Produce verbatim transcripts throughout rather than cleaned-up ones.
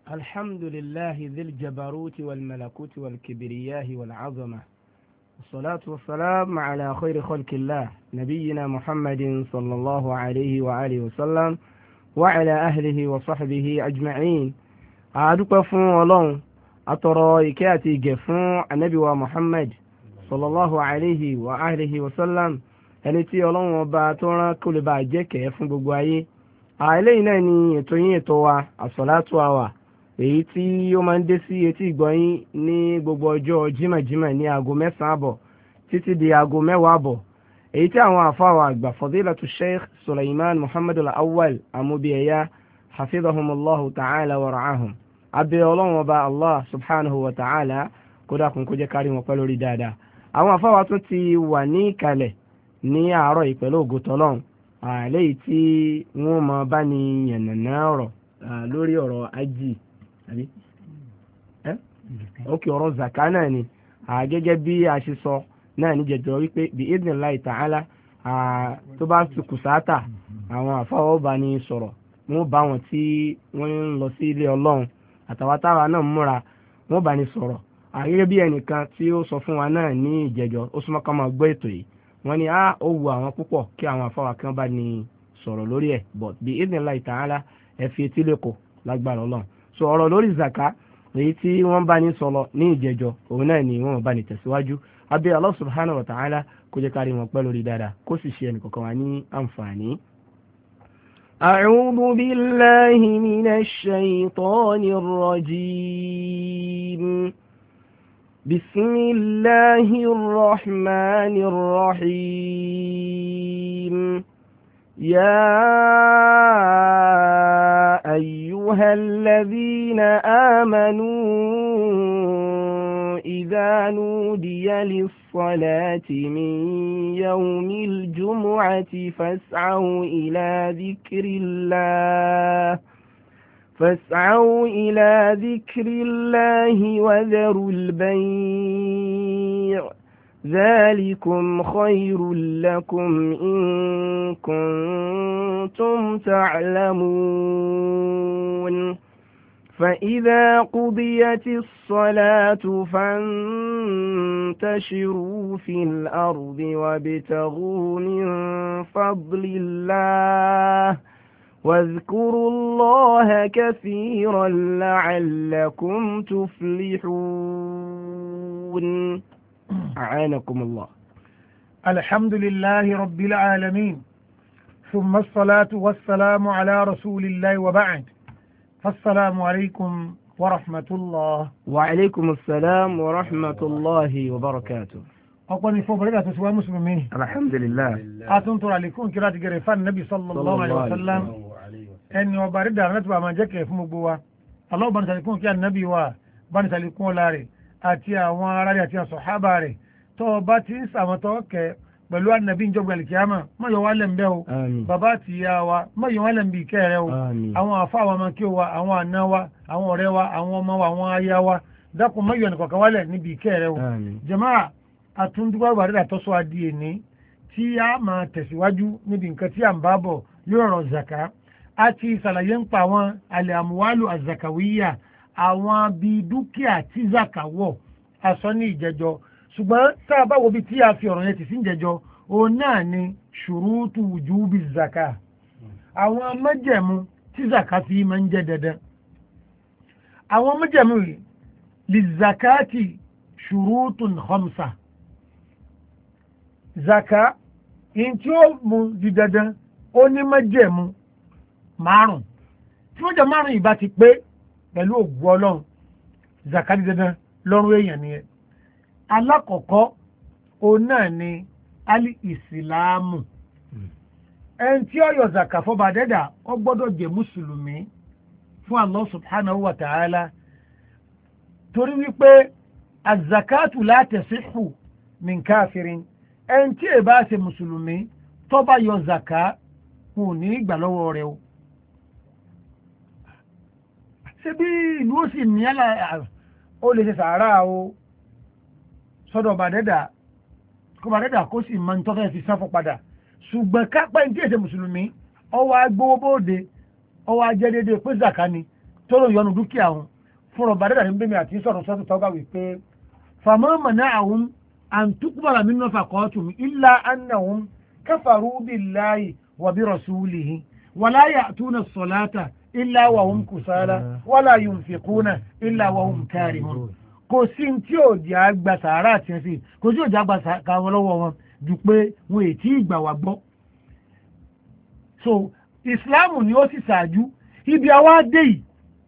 الحمد لله ذي الجبروت والملكوت والكبرياء والعظمة، والصلاة والسلام على خير خلق الله نبينا محمد صلى الله عليه وآله وسلم وعلى أهله وصحبه أجمعين. أدوك فون ولون أترى إكاتي جفون النبي محمد صلى الله عليه وآله وسلم ẹni tí ọlọ́run ọba tó rán kó lè bá jẹ́ kẹ́ fún gbogbo ayé. eléyìí náà ni ètò yín ètò wa àsọ̀látù àwà èyí tí ó máa ń dé sí etí ìgbọ̀nyín ní gbogbo ọjọ́ jímọ̀jímọ̀ ní aago mẹ́sàn-án àbọ̀ títí di aago mẹ́wàá àbọ̀, èyí tí àwọn àfáwà àgbà fadilatu sheikh Sulaiman Muhammad al-Awwal Amubiyaya hafidhahumullahu ta'ala wa ra'ahum. abẹ́ ọlọ́run ọba Allah subhanahu wa ta'ala kó dákun kó jẹ́ kárí wọn pẹ́ lórí dáadáa. àwọn àfáwà tún ti wà ní ìkàlẹ̀ ní àárọ̀ yìí pẹ̀lú ògo tọ́lọ́run àléyìí tí wọ́n máa bá ní yànnàná ọ̀rọ̀ lórí ọ̀rọ̀ ají àbí ẹ́ ókè ọ̀rọ̀ zaka náà ni gẹ́gẹ́ bí a ṣe sọ náà ní jẹjọ wípé bí idhnillahi ta'ala tó bá ti kù sáátà àwọn àfáwọ́ bá ní sọ̀rọ̀ wọ́n bá wọn tí wọ́n ń lọ sí ilé ọlọ́run àtàwọn táwa náà múra wọ́n bá ní sọ̀rọ̀ gẹ́gẹ́ bí ẹnìkan tí ó sọ fún wa náà ní ìjẹjọ ó súnmọ́ ká máa gbọ́ ètò yìí wọ́n ní á ó wu àwọn púpọ̀ kí àwọn afáwà kan bá ní sọ̀rọ̀ lórí ẹ̀ but bí idhnillahi ta'ala ẹ fi etí lẹ́kọ̀ọ́ lágbára ọlọ́run. so ọ̀rọ̀ lórí zaka èyí tí wọ́n bá ní sọ̀rọ̀ ní ìjẹjọ òun náà ni wọ́n bá ní tẹ̀síwájú. abẹ́ Allah subhanahu wa ta'ala kó jẹ́ kárí wọn pẹ́ lórí dáadáa kó sì ṣe ẹnìkọ̀ọ̀kan wa ní àǹfààní. a'udhu billahi minash shaytanir rajim. بسم الله الرحمن الرحيم. يا أيها الذين آمنوا إذا نودي للصلاة من يوم الجمعة فاسعوا إلى ذكر الله فاسعوا إلى ذكر الله وذروا البيع ذلكم خير لكم إن كنتم تعلمون. فإذا قضيت الصلاة فانتشروا في الأرض وابتغوا من فضل الله واذكروا الله كثيرا لعلكم تفلحون. أعانكم الله. الحمد لله رب العالمين ثم الصلاة والسلام على رسول الله وبعد فالسلام عليكم ورحمة الله. وعليكم السلام ورحمة الله وبركاته. أقول فوق رجعت سوى مسلمين الحمد لله. أتنطر عليكم كرات جريفان النبي صلى الله عليه وسلم ẹni ọba rí dàrú láti bá máa jẹ́ kẹ̀ fún gbogbo wa. Allah bá ní sàlékún kí ànábì wa bá ní sàlékún ọlá rẹ̀ àti àwọn ará rẹ̀ àti àsọ̀hábà rẹ̀ tó ọba tí ń sàwọn tó kẹ pẹ̀lú ànábì ń jọgbà ìkíyàmà mọ́yọ̀ wá lẹ̀ ń bẹ́ o bàbá àti ìyá wa mọ́yọ̀ wá lẹ̀ ń bí ìkẹ́ rẹ o àwọn àfa wa máa kí o wa àwọn àna wa àwọn ọ̀rẹ́ wa àwọn ọmọ wa àwọn aya wa dákun mọ́yọ̀ nìkọ̀ọ̀kan wálẹ̀ níbi ìkẹ́ rẹ o. jàmáà àtúndúgbò àbàdà tọ́sọ adìẹ ní tí a máa tẹ̀síwájú níbi nǹkan tí à ń bá bọ̀ yóò rọ̀ zaka àti ìsàlàyé ń pa àwọn alẹ́ àmúwálù àzàkàwíyà àwọn bí dúkìá tí zaka wọ̀ aṣọ ní ìjẹjọ ṣùgbọ́n tá a bá wo bí tí a fi ọ̀rọ̀ yẹn ti sí ìjẹjọ òun náà ni ṣùrùtù wùjúbì zaka àwọn májẹ̀mú tí zaka fi máa ń jẹ́ dandan. àwọn májẹ̀mú yìí lè zakati ṣùrùtùn khamsa zaka in tí ó mú di dandan ó ní májẹ̀mú márùn tí wọ́n jẹ márùn ìbá ti pé pẹ̀lú ògùn ọlọ́run zakati dandan lọ́rùn èèyàn nìyẹn. alákọ̀ọ́kọ́ òun náà ni ali ìsìláàmù ẹni tí ó yọ zaka fọba dẹ́dà ó gbọ́dọ̀ jẹ́ mùsùlùmí fún Allah subhanahu wa ta'ala torí wípé azakatu la tasihhu min káfirin ẹni tí ẹ bá ṣe mùsùlùmí tó bá yọ zaka kò ní ìgbà lọ́wọ́ rẹ̀ o. ṣé bí ìlú ó sì ní àlà ó lè ṣe sàárà o sọ́dọ̀ bàdẹ́dà kó bàdẹ́dà kó sì máa ń tọ́fẹ́ fi sáfọ́ padà ṣùgbọ́n kápẹ́ ní tí èsè mùsùlùmí ọwọ́ agbówó bóde ọwọ́ ajẹ́ dédé pé zaka ni tó ló yọnu dúkìá wọn fún ọba dẹ́dà ní bẹ́mi àti sọ̀rọ̀ sọ́tù tọ́gbà wípé fama mana'ahum an tuqbala min nafaqatuhum illa annahum kafaru billahi wa bi rasulihi wa la ya'tuna as-salata illa wa hum kusala wa la yunfiquna illa wa hum karihun. Kò sí tí ò jẹ́ àgbà sàárà àti ẹ̀sìn kò sí ò jẹ́ àgbà káwọn lọ́wọ́ wọn ju pé wọn ètí ìgbà wà gbọ́. So ìsìláàmù ni ó sì ṣáájú ibi àwa dé yìí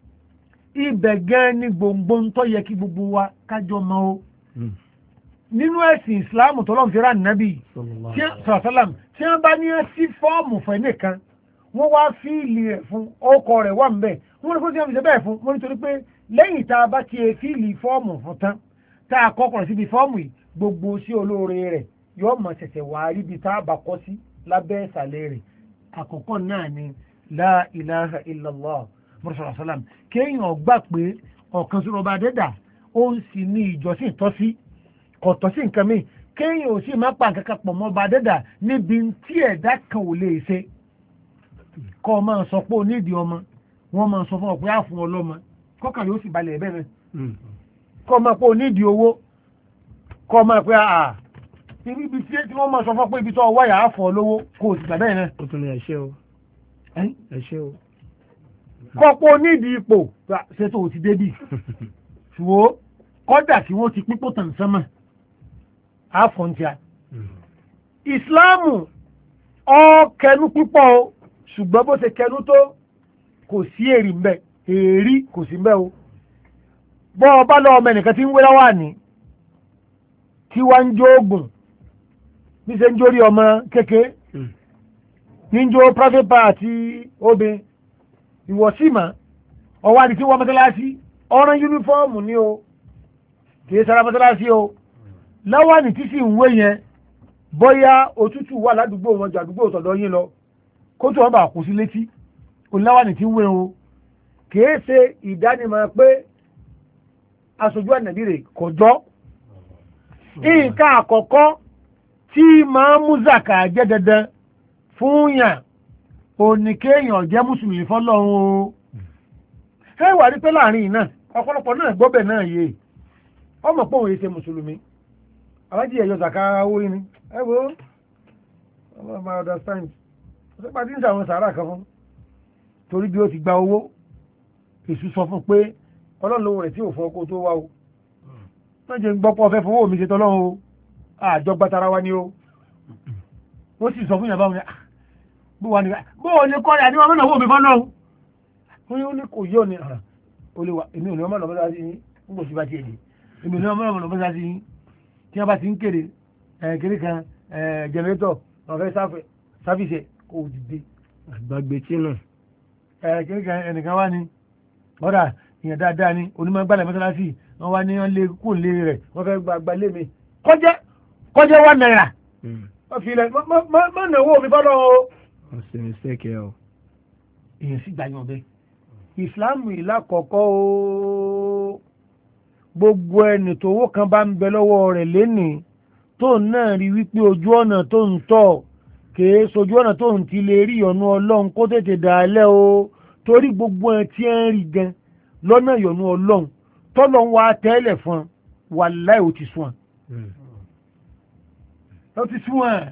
ibẹ̀ gan ni gbòǹgbò ń tọ́ yẹ kí gbogbo wa kájọ mọ́ o. Nínú ẹ̀sìn ìsìláàmù tó lọ́n fi rà nàbì sọ̀rọ̀sálàm tí wọ́n bá ní ẹ́ sí fọ́ọ̀mù fẹ́ nìkan wọ́n wá fíìlì rẹ̀ fún ọkọ̀ rẹ̀ wà ń bẹ̀ wọ́n ní kó tí wọ́n fi ṣe bẹ́ẹ̀ fún wọ́n nítorí pé lẹ́yìn tá a bá ti fíìlì fọ́ọ̀mù fún tán tá a kọ́kọ́ síbi fọ́ọ̀mù yìí gbogbo sí olóore rẹ̀ yóò mọ̀ ṣẹ̀ṣẹ̀ wá rí ibi tá a bá kọ́ sí lábẹ́ ìsàlẹ̀ rẹ̀ àkọ́kọ́ náà ni la ilaha illallah mọ́sálà sálàm kéèyàn gbà pé ọ̀kan sọ̀rọ̀ bá dẹ́dà ó ń sì ní ìjọsìn tọ́sí kò tọ́sí nǹkan mi kéèyàn ò sì má pa nǹkan kan pọ̀ mọ́ bá dẹ́dà níbi tí ẹ̀dá kan ò lè ṣe kọ́ ọ máa sọ pé ó nídìí ọmọ wọ́n máa sọ fún ọ pé á fún ọ lọ́mọ kọ́kàn yóò sì balẹ̀ ẹ̀bẹ̀ rẹ̀ kọ́ ọ máa pé ó nídìí owó kọ́ ọ máa pé àà ibi ibi tí wọ́n máa sọ fún ọ pé ibi tó wáyà á fún ọ lówó kó o sì gbà bẹ́ẹ̀ náà. ó tún ní ẹ̀ṣẹ́ o ẹ̀ṣẹ́ o. kọ́ pé ó nídìí ipò ṣe tó o ti débì ṣùgbọ́n kọ́dà tí wọ́n ti pípò tàn sánmà á fọ́n tíá. ìsìláàmù ọ kẹnu púpọ̀ o ṣùgbọ́n bó ṣe kẹnu tó kò sí èrì ń bẹ èrí kò sí ń bẹ o bọ́ ọba lọ ọmọ ẹnìkan tí ń wé láwà ní tí wá ń jó oògùn ní ṣe ń jórí ọmọ kéke ní ń jó private party obìnrin ìwọ̀símà ọwọ́ àti tí wọ́n mọ́tálásí ọ̀rán yúnífọ́ọ̀mù ní o kìí sára mọ́tálásí o láwà ní tí sì ń wé yẹn bóyá òtútù wà ládùúgbò wọn jù àdúgbò tọ̀dọ̀ yín lọ kó tó wọn bá kú sí létí oláwà ní tí ń wé o kìí ṣe ìdánimọ̀ pé aṣojú ànàbí rẹ̀ kọjọ́ nǹkan àkọ́kọ́ tí máa mú zaka jẹ́ dandan fún yàn oníkéèyàn jẹ́ mùsùlùmí fọ́lọ́run o ẹ wà rí pé láàrin iná ọ̀pọ̀lọpọ̀ náà gbọ́bẹ̀ náà yé ọmọ pọ̀ òun yìí ṣe mùsùlùmí alájí ẹ̀yọ zaka owó yìí ni ẹ wo ọmọ ọmọ understand ọ̀sẹ̀ pàdé ń sàwọn sàárà kan fún torí bí ó ti gba owó èṣù sọ fún pé ọlọ́run lówó rẹ̀ tí ò fọ́ kó tó wá o wọ́n jẹ́ ń gbọ́pọ̀ fẹ́ fowó mi ṣe tọ́lọ́run o àjọ gbátara wa ni o wọ́n sì sọ fún yàrá wọn bó wà ní bó o ní kọ́rẹ́ àdéhùn ọmọ náà wò mí fọ́n náà wọ́n yóò ní kò yóò ní àrà ó lè wà èmi ò ní ọmọ náà bọ́sá sí yín ń bò sí bá tiẹ̀ dé èmi ò ní ọmọ náà bọ́sá sí yín tí wọ́n bá ti ń kéde kéré kan jẹnẹrétọ̀ ọ̀fẹ́ sáfìsẹ̀ kò dìde. àgbàgbé tí náà. kéré kan ẹnìkan wá ní ọ̀dà ìyẹn dáadáa ní onímọ̀ gbálẹ̀ mọ́sálásì wọ́n wá ní wọ́n lé kó lé rẹ̀ wọ́n fẹ́ gba gbalé mi kọjá kọjá wà náírà wọ́n fi ilẹ̀ mọ́ náwó mi fọ́lọ́ o. ọ̀sẹ̀ mi sẹ́kẹ̀ o. èèyàn sì gbàyàn bẹ́ẹ̀ ìsìláàmù ìlà kọ̀ọ̀kọ́ o gbogbo ẹni tówó kan bá ń bẹ lọ́wọ́ rẹ̀ lénìí tó náà rí wípé ojú ọ̀nà tó ń tọ̀ kèé sojú ọ̀nà tó ń ti lè rí ìyọ̀nù ọlọ́run kó tètè dàálẹ̀ o torí gbogbo ẹ̀ tí ẹ̀ ń rí gan lọ́nà ìyọ̀nù ọlọ́run tọ́lọ́ ń wá tẹ́lẹ̀ fún wàláhì ó ti sún ó ti sún ẹ̀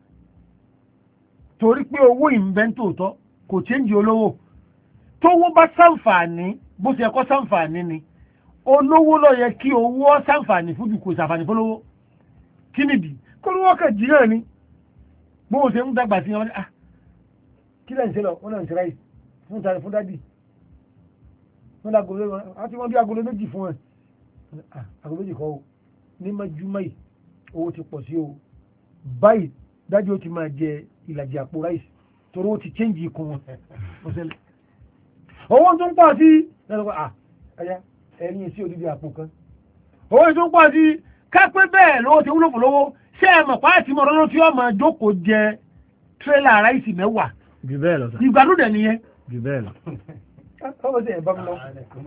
torí pé owó ìmbẹ́ntòótọ́ kò chéńjì olówó tówó bá ṣàǹfààní bó ṣe ẹ̀kọ́ ṣàǹfààní ni olówó ló yẹ kí owó ṣàǹfààní fújù kò ṣàǹfààní fólówó kí nìdí kó lówó kẹ̀ jí náà ni bó ṣe ń dàgbà sí wọn ah kí lẹ́yìn ṣe lọ wọn náà ń ṣe ráì fún tàbí fún dádì wọn dá agolo wọn àti wọn bí agolo méjì fún ẹ agolo méjì kọ́ o ní májúmọ́ yìí owó ti pọ̀ sí o báyìí dájú ó ti máa jẹ ìlàjì àpò ráìsì torí ó ti chẹ́ǹjì ikùn wọn ọ̀sẹ̀lẹ̀ owó tó ń pọ̀ sí lẹ́nu ah ẹ̀yà ẹ̀yìn sí odidi àpò kan owó tó ń pọ̀ sí kápẹ́ bẹ́ẹ̀ lówó ti wúlò fún lówó ṣé ẹ mọ̀ pàtí mọ̀ lọ́nà tí ọmọ jókòó jẹ tírélà ráìsì mẹ́wàá jù bẹ́ẹ̀ lọ ìgbàlódé nìyẹn jù bẹ́ẹ̀ lọ. ọmọ sí ẹ̀ bá mi lọ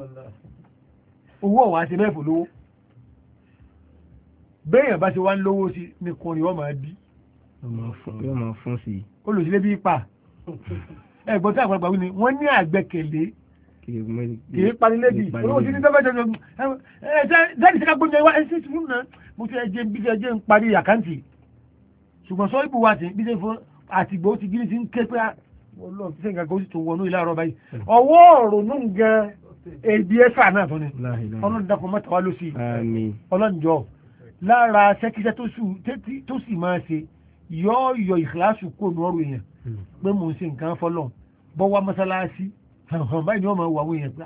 owó ọ̀wá ṣe bẹ́ẹ̀ fò lówó béèyàn bá ṣe wá ń lówó sí ni kùnrin ọmọ bí yóò máa fún sí i. olùsílẹ̀ bí ipa ẹ̀gbọ́n tí àgbàlagbà wí ni wọ́n ní àgbẹ̀kẹ̀lé kì í panilébi olówó ti ní tẹ́fẹ́ jẹjọ ẹ ẹ jẹ́ni sẹ́ka gbóúnjẹ wá ẹ sì fún náà mo ti ẹjẹ bí ṣe ẹjẹ ń parí àkáǹtì ṣùgbọ́n sọ ibù wa ti bí ṣe fún àtìgbò ti gíní ti ń ké pé ọlọ́run ti sẹ́yìn kan ó sì tún wọnú ilé àárọ̀ báyìí ọwọ́ ọ̀rọ̀ nù gan ebi ẹ̀fà náà tó ni ọlọ́run dàpọ̀ mọ́ta wá ló sì ọlọ́run jọ lára sẹ́kíṣẹ́ tó sì máa ṣe yọ yọ ìkìláṣù kó nu ọrùn èèyàn pé mò ń ṣe nǹkan fọlọ́ bọ́ wá mọ́sálásí báyìí ni wọ́n máa wà wọ́n èèyàn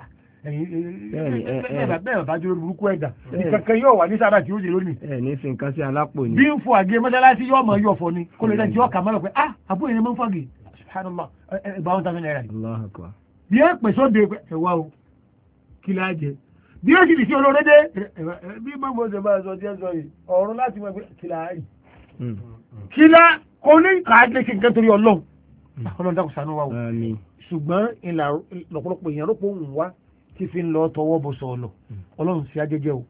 pé bẹ́ẹ̀ bá jẹ́ burúkú ẹ̀dá ìkankan yóò wà ní sára tí ó jẹ lónìí. ẹ ní fi nǹkan sí alápò ni. bí ń fọ àgé mọ́sálásí yóò máa yọ̀ fọ ni kó lè dájú ọkà máa lọ pé ah àbúrò yẹn máa ń fọ́gì subhanallah ẹgbà wọn tàbí náírà yìí. bí ẹ pè sóde ẹ wá o kí láá jẹ bí ó sì dì sí olóore dé bí mọ́mọ́ ṣe máa sọ díẹ̀ sọ yìí ọ̀run láti mọ̀ pé kí láá rí kí lá kò ní káàdé ṣe nǹkan torí ọlọ́run ọlọ́run dákun ṣàánú wa o ṣùgbọ́n ìlà lọ́pọ̀lọpọ̀ èèyàn rọ́pò òun wá tí fi ń lọ tọwọ́ bọ̀ sọ ọ̀lọ̀ ọlọ́run sí ajẹ́jẹ́ o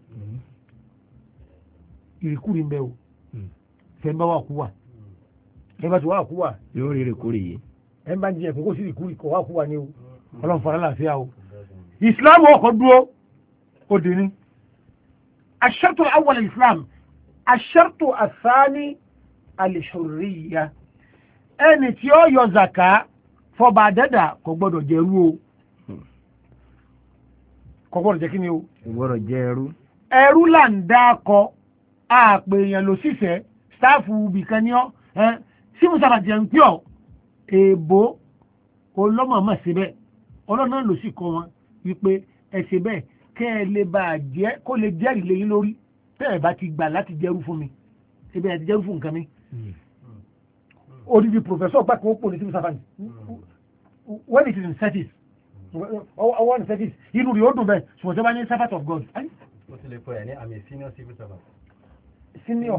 ìrìkúrì ń bẹ o fẹ́ ń bá wà kú wà ẹ bá ti wà kú wà yóò rí ìrìkúrì yìí ẹ bá ń jẹ ẹ̀kọ́ sí ìrìkúrì kọ̀ wà kú wà ní o ọlọ́run fara láàfíà o ìsìláàmù ọkọ̀ dúró ó dì ní aṣ-ṣartu al-awwal al-islam aṣ-ṣartu ath-thani al-hurriyya ẹni tí ó yọ zaka fọba dẹ́dà kò gbọ́dọ̀ jẹ́rú o kò gbọ́dọ̀ jẹ́ kí ni o kò gbọ́dọ̀ jẹ́ ẹrú ẹrú là ń dákọ àpè èèyàn ló sífẹ́ sáàfù bìkan ní ọ́ sí musa jẹ́ ń pí ọ́ èèbó olọ́mọ̀ọ́mọ̀ síbẹ̀ ọlọ́nà ló sì kọ́ wọn wípé ẹ ṣe bẹ́ẹ̀ kẹ́ ẹ lè bá a jẹ́ kó lè jẹ́rìí lẹ́yìn lórí tẹ́ ẹ bá ti gbà láti jẹ́rú fún mi ṣe bẹ́ẹ̀ ti jẹ́rú fún nǹkan mi odidi professor pàkó ó pò ní sí musa fani when it is in service ọwọ́ ní service inú rí ó dùn bẹ́ẹ̀ ṣùgbọ́n tí wọ́n bá ní servant of God. ó ti lè pọ̀ ẹ̀ ní àmì senior civil servant. senior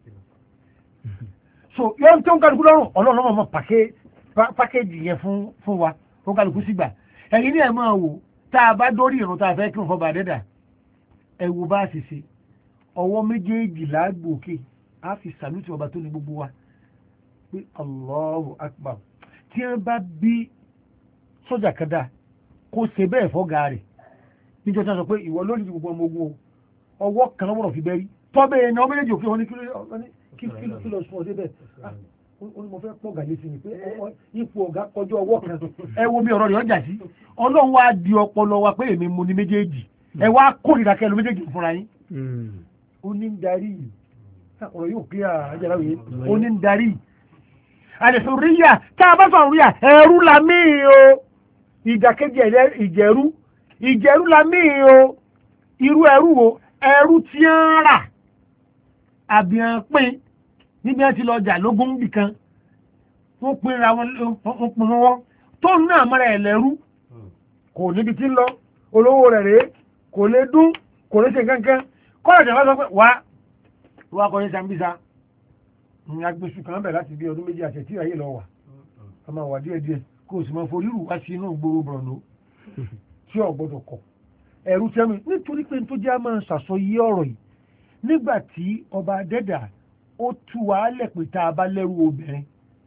so yóò tó ń kálukú lọ́rùn ọlọ́run ọmọ pàkéjì yẹn fún fún wa ó kálukú sígbà ẹ̀yin ní ẹ̀ máa wò tá a bá dórí ìrún tá a fẹ́ kí n fọba dẹ́dà ẹ wo bá a sì ṣe ọwọ́ méjèèjì lágbòkè á fi sàlùtì ọba tó ní gbogbo wa pé Allahu Akbar tí wọ́n bá bí sọ́jà kan kó ṣe bẹ́ẹ̀ fọ́gà rẹ̀ níjọ́ tí wọ́n sọ pé ìwọ lórí gbogbo ọmọ ogun o ọwọ́ kan lọ́wọ́ fi bẹ́rí tọ́bẹ̀ ẹni ọmọ méjèèjì òkè wọn ní kí lọ sún ọ débẹ̀ ó ní mo fẹ́ pọ̀ gàlẹ́ sí ni pé ipò ọ̀gá kọjọ́ ọwọ́ kan ẹ wo bí ọ̀rọ̀ rẹ̀ ọjà sí ọlọ́run wá di ọpọlọ wa pé èmi mo ní méjèèjì ẹ wá kórìíra kẹlu méjèèjì fúnra yín ó ní ń darí ọ̀rọ̀ yóò kí àjàrà yìí ó ní ń darí àdìsúríyà tá a bá sọ̀rọ̀ ríyà ẹ̀rú la míì o ìdàkejì ìjẹ̀rú ìjẹ̀rú la míì o irú ẹrú wo ẹrú tí ń rà àbíyàn pín níbi ẹ ti lọ jà lógún nìkan wọ́n pín ra wọn pín wọn tó náà mọ́ra ẹ̀ lẹ́rú kò níbi tí ń lọ olówó rẹ̀ rèé kò lè dún kò lè ṣe kankan kọ́lá ìjọba sọ pé wá wá kọ́ ní Sambisa ní agbésù kan bẹ̀ láti bí ọdún méjì àti ẹ̀tí ayé lọ wà a máa wà díẹ̀ díẹ̀ kó o sì máa forí rù wá sí inú gbòòrò Borno tí ò gbọdọ̀ kọ̀ ẹ̀rù tẹ́mi nítorí pé tó jẹ́ a máa ṣàṣọ yí ọ̀rọ̀ yìí nígbà tí ọba adẹ́dà ó tú wa lẹ̀ pé tá a bá lẹ́rù obìnrin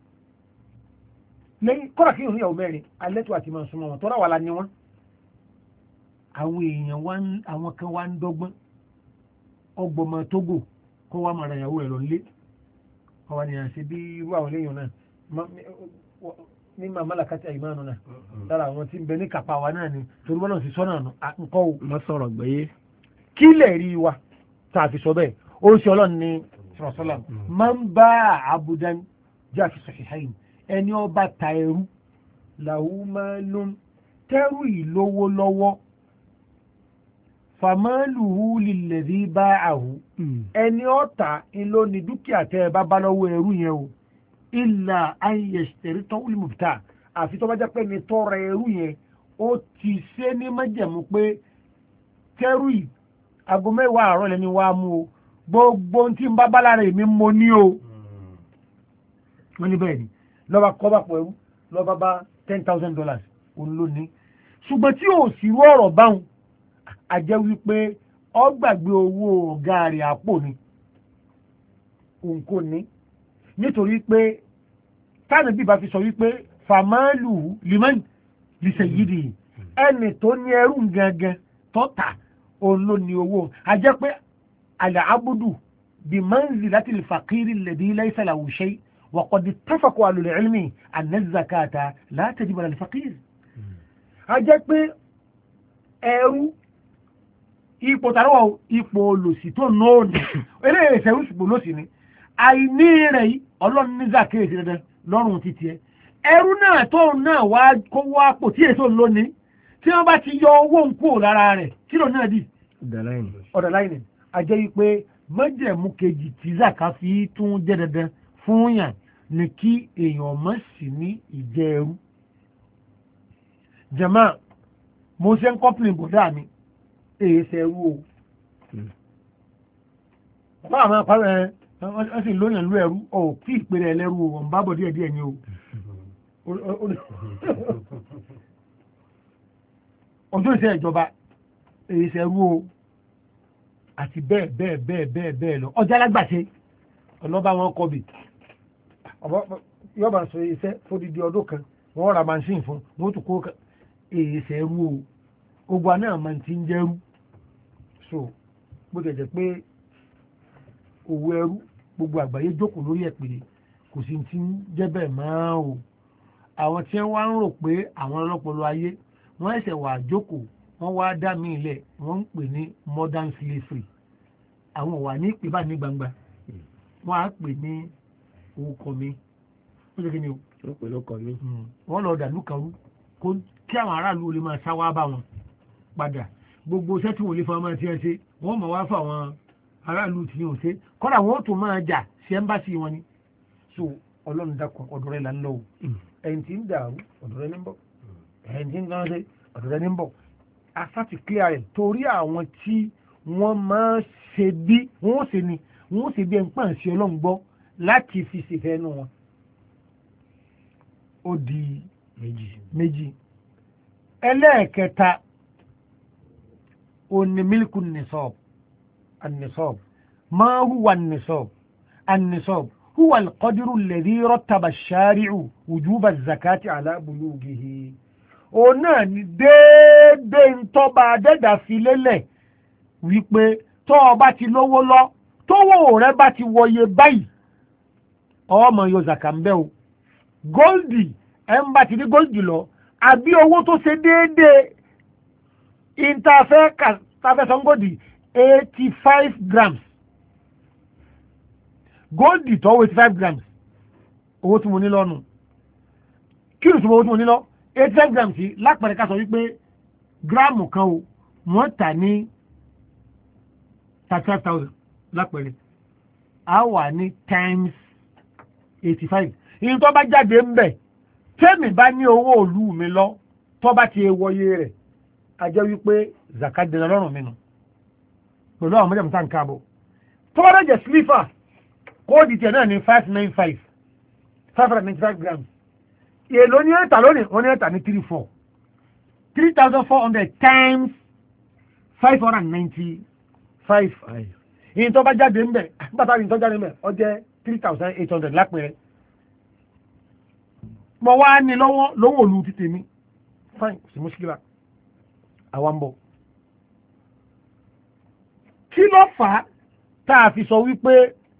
lẹ́yìn kọ́ra kí òun yàwó mẹ́rin alẹ́ tó àti máa súnmọ́ wọn tọ́ra wà lá ní wọn àwọn èèyàn àwọn kan wá ń dọ́gbọ́n ọgbọ̀mọ Tógò kó wá mara ìyàwó rẹ̀ lọ nílé ọwọ́ ni à ń ṣe bí irú àwọn eléyìn náà ní màmá làkàtà ìmánu náà lára àwọn tí ń bẹ ní kàpá wa náà ni torí wọn náà ti sọ́nà nǹkan o. mo sọ̀rọ̀ gbẹ́yé. kí lè rí wa tá a fi sọ bẹ́ẹ̀ ó ń ṣe ọlọ́run ní sọ̀rọ̀sọ́lá máa ń bá àbúdán jẹ́ àfi sahihayn ẹni ọba ta ẹrú lahu malun tẹ́rù ìlówó lọ́wọ́ fàmálùú lilladhi ba'ahu ẹni ọ̀tá ìlò ní dúkìá tẹ́ ẹ bá bá lọ́wọ́ ẹrú yẹn o illa an yashtarita al-mubta' àfi tó bá jẹ́ pé ní tọrọ ẹrú yẹn ó ti ṣe ní májẹ̀mú pé tẹ́rù yìí aago mẹ́wàá àárọ̀ lẹ́ni wàá mú o gbogbo tí ń bá bá lára èmi mo ní o wọ́n ní bẹ́ẹ̀ ni lọ́ba kọ́ bá pọ̀ ẹrú lọ́ba bá ten thousand dollars òun ló ní ṣùgbọ́n tí ò sí wọ́ọ̀rọ̀ báwọn a jẹ́ wípé ó gbàgbé owó ọ̀gá rẹ̀ àpò ni òun kò ní nítorí pé táwọn bí bá fi sọ wípé fàmálù liman li sayyidi ẹni tó ní ẹrú gangan tó tà òun ló ní owó a jẹ́ pé àlẹ́ abudu bí manzilati al-faqiri alladhi laysa lahu shay wa qad ittafaqu ahlul ilmi anna az-zakata la tajibu ala al-faqir a jẹ́ pé ẹrú ipò tàrọwọ̀ ipò olòsì tó nóòdì eléyìí ìṣẹ̀rú ìṣùgbò lòsì ni àìní rẹ̀ yìí ọlọ́run ní zakèsì dandan lọ́rùn títí ẹ ẹrú náà tó náà wá kó wá pò tí èso lónìí tí wọ́n bá ti yọ owó ń kúrò lára rẹ̀ kí ló náà dì ọ̀dà láìní a jẹ́ wípé májẹ̀mú kejì tí zaka fi tún jẹ́ dandan fún yàn ni kí èèyàn mọ̀ sí ní ìjẹ́ ẹrú jàmáà mo ṣe ń kọ́pìnì bọ̀dá mi èyí ṣe ẹrú o bàbá àwọn àpárẹ ẹ sì lóyìn lú ẹrú ọ kí ìpèrè ẹlẹ́rú o ọ̀n bá bọ̀ díẹ̀ díẹ̀ ni o ọjọ́ ìṣe ìjọba èyí ṣe ẹrú o àti bẹ́ẹ̀ bẹ́ẹ̀ bẹ́ẹ̀ bẹ́ẹ̀ bẹ́ẹ̀ lọ ọjà alágbàṣe ọlọ́ba wọn kọ́ bì yọba sọ iṣẹ́ fódìdí ọdún kan wọ́n ra machine fún wọ́n tún kó èyí ṣe ẹrú o gbogbo àná máa ti ń jẹ́rú so bó tẹ̀ jẹ́ pé òwò ẹrú gbogbo àgbáyé jókòó lórí ẹ̀pẹ̀lẹ̀ kò sí ti ń jẹ́ bẹ́ẹ̀ máa o àwọn tí wọ́n wá ń rò pé àwọn ọlọ́pọlọ ayé wọ́n ẹ̀sẹ̀ wà jókòó wọ́n wá dá mí ilẹ̀ wọ́n ń pè ní modern slavery àwọn wà ní ìpè bá ní gbangba wọ́n á pè ní orúkọ mi ó ṣe kí ni o wọ́n pè lóko mi wọ́n lọ dàlú kan rú kí àwọn aráàlú olè máa sáwá bá wọn padà gbogbo iṣẹ́ tí wọ́n lè fa máa ti ẹ ṣe wọ́n máa wá fún àwọn aráàlú tí yóò ṣe kọ́dà wọ́n tó máa jà sí ẹ́mbásí wọn ni so ọlọ́run dákun ọ̀dọ̀ rẹ̀ là ń lọ o ẹ̀yìn tí ń dàrú ọ̀dọ̀ rẹ̀ ní ń bọ̀ ẹ̀yìn tí ń dáná ṣe ọ̀dọ̀ rẹ̀ ní ń bọ̀ asáti clear rẹ̀ torí àwọn tí wọ́n máa ṣe bí wọ́n ṣe ni wọ́n ṣe bí ẹ̀ ń pàn sí ọlọ́run gbọ́ láti fi ṣèfẹ́ nù wọn ó di méjì méjì ẹlẹ́ẹ̀kẹta òní mílíkù nìsọ́b النصاب ما هو النصاب النصاب هو القدر الذي رتب الشارع وجوب الزكاة على بلوغه ọ̀nà ni déédéé ń tọ́ba dẹ́dà fi lélẹ̀ wípé tọ́ ọ bá ti lówó lọ tówó rẹ bá ti wọye báyìí ọmọ yóò zaka ń bẹ́ o góòlì ẹ̀ ń bá ti ní góòlì lọ àbí owó tó ṣe déédéé ìntàfẹ́ kàtàfẹ́ sọ́ngòdì eighty five grams gold tó eighty five grams owó tí mo ní lọ́nu kí ló túnbọ̀ owó tí mo ní lọ eighty five grams yìí lápẹẹrẹ ká sọ wípé gíráàmù kan o wọ́n tà ní thirty five thousand lápẹẹrẹ a wà ní times eighty five ìyẹn tó bá jáde ń bẹ̀ tẹ́mi bá ní owó òlú mi lọ tó bá ti wọye rẹ̀ a jẹ́ wípé zakat dẹ̀rẹ̀ lọ́rùn mi nù pẹ̀lú àwọn mẹ́jọ̀ mẹ́ta káàbọ̀ tó bá dẹ̀jẹ̀ slipper kóòdì tiẹ̀ náà ní five nine five five hundred ninety five grams èlò ní ẹ̀ta lónìí wọ́n ní ẹ̀ta ní three four three thousand four hundred times five hundred ninety five ìyìn tó bá jáde ń bẹ̀ nígbàtà ìyìn tó jáde ń bẹ̀ ọ jẹ́ three thousand eight hundred lápẹẹrẹ mo wá ní lọ́wọ́ lọ́wọ́ òlu títì mi fine sí mùsùlùmí àwa ń bọ̀ kí ló fà á tá a fi sọ wípé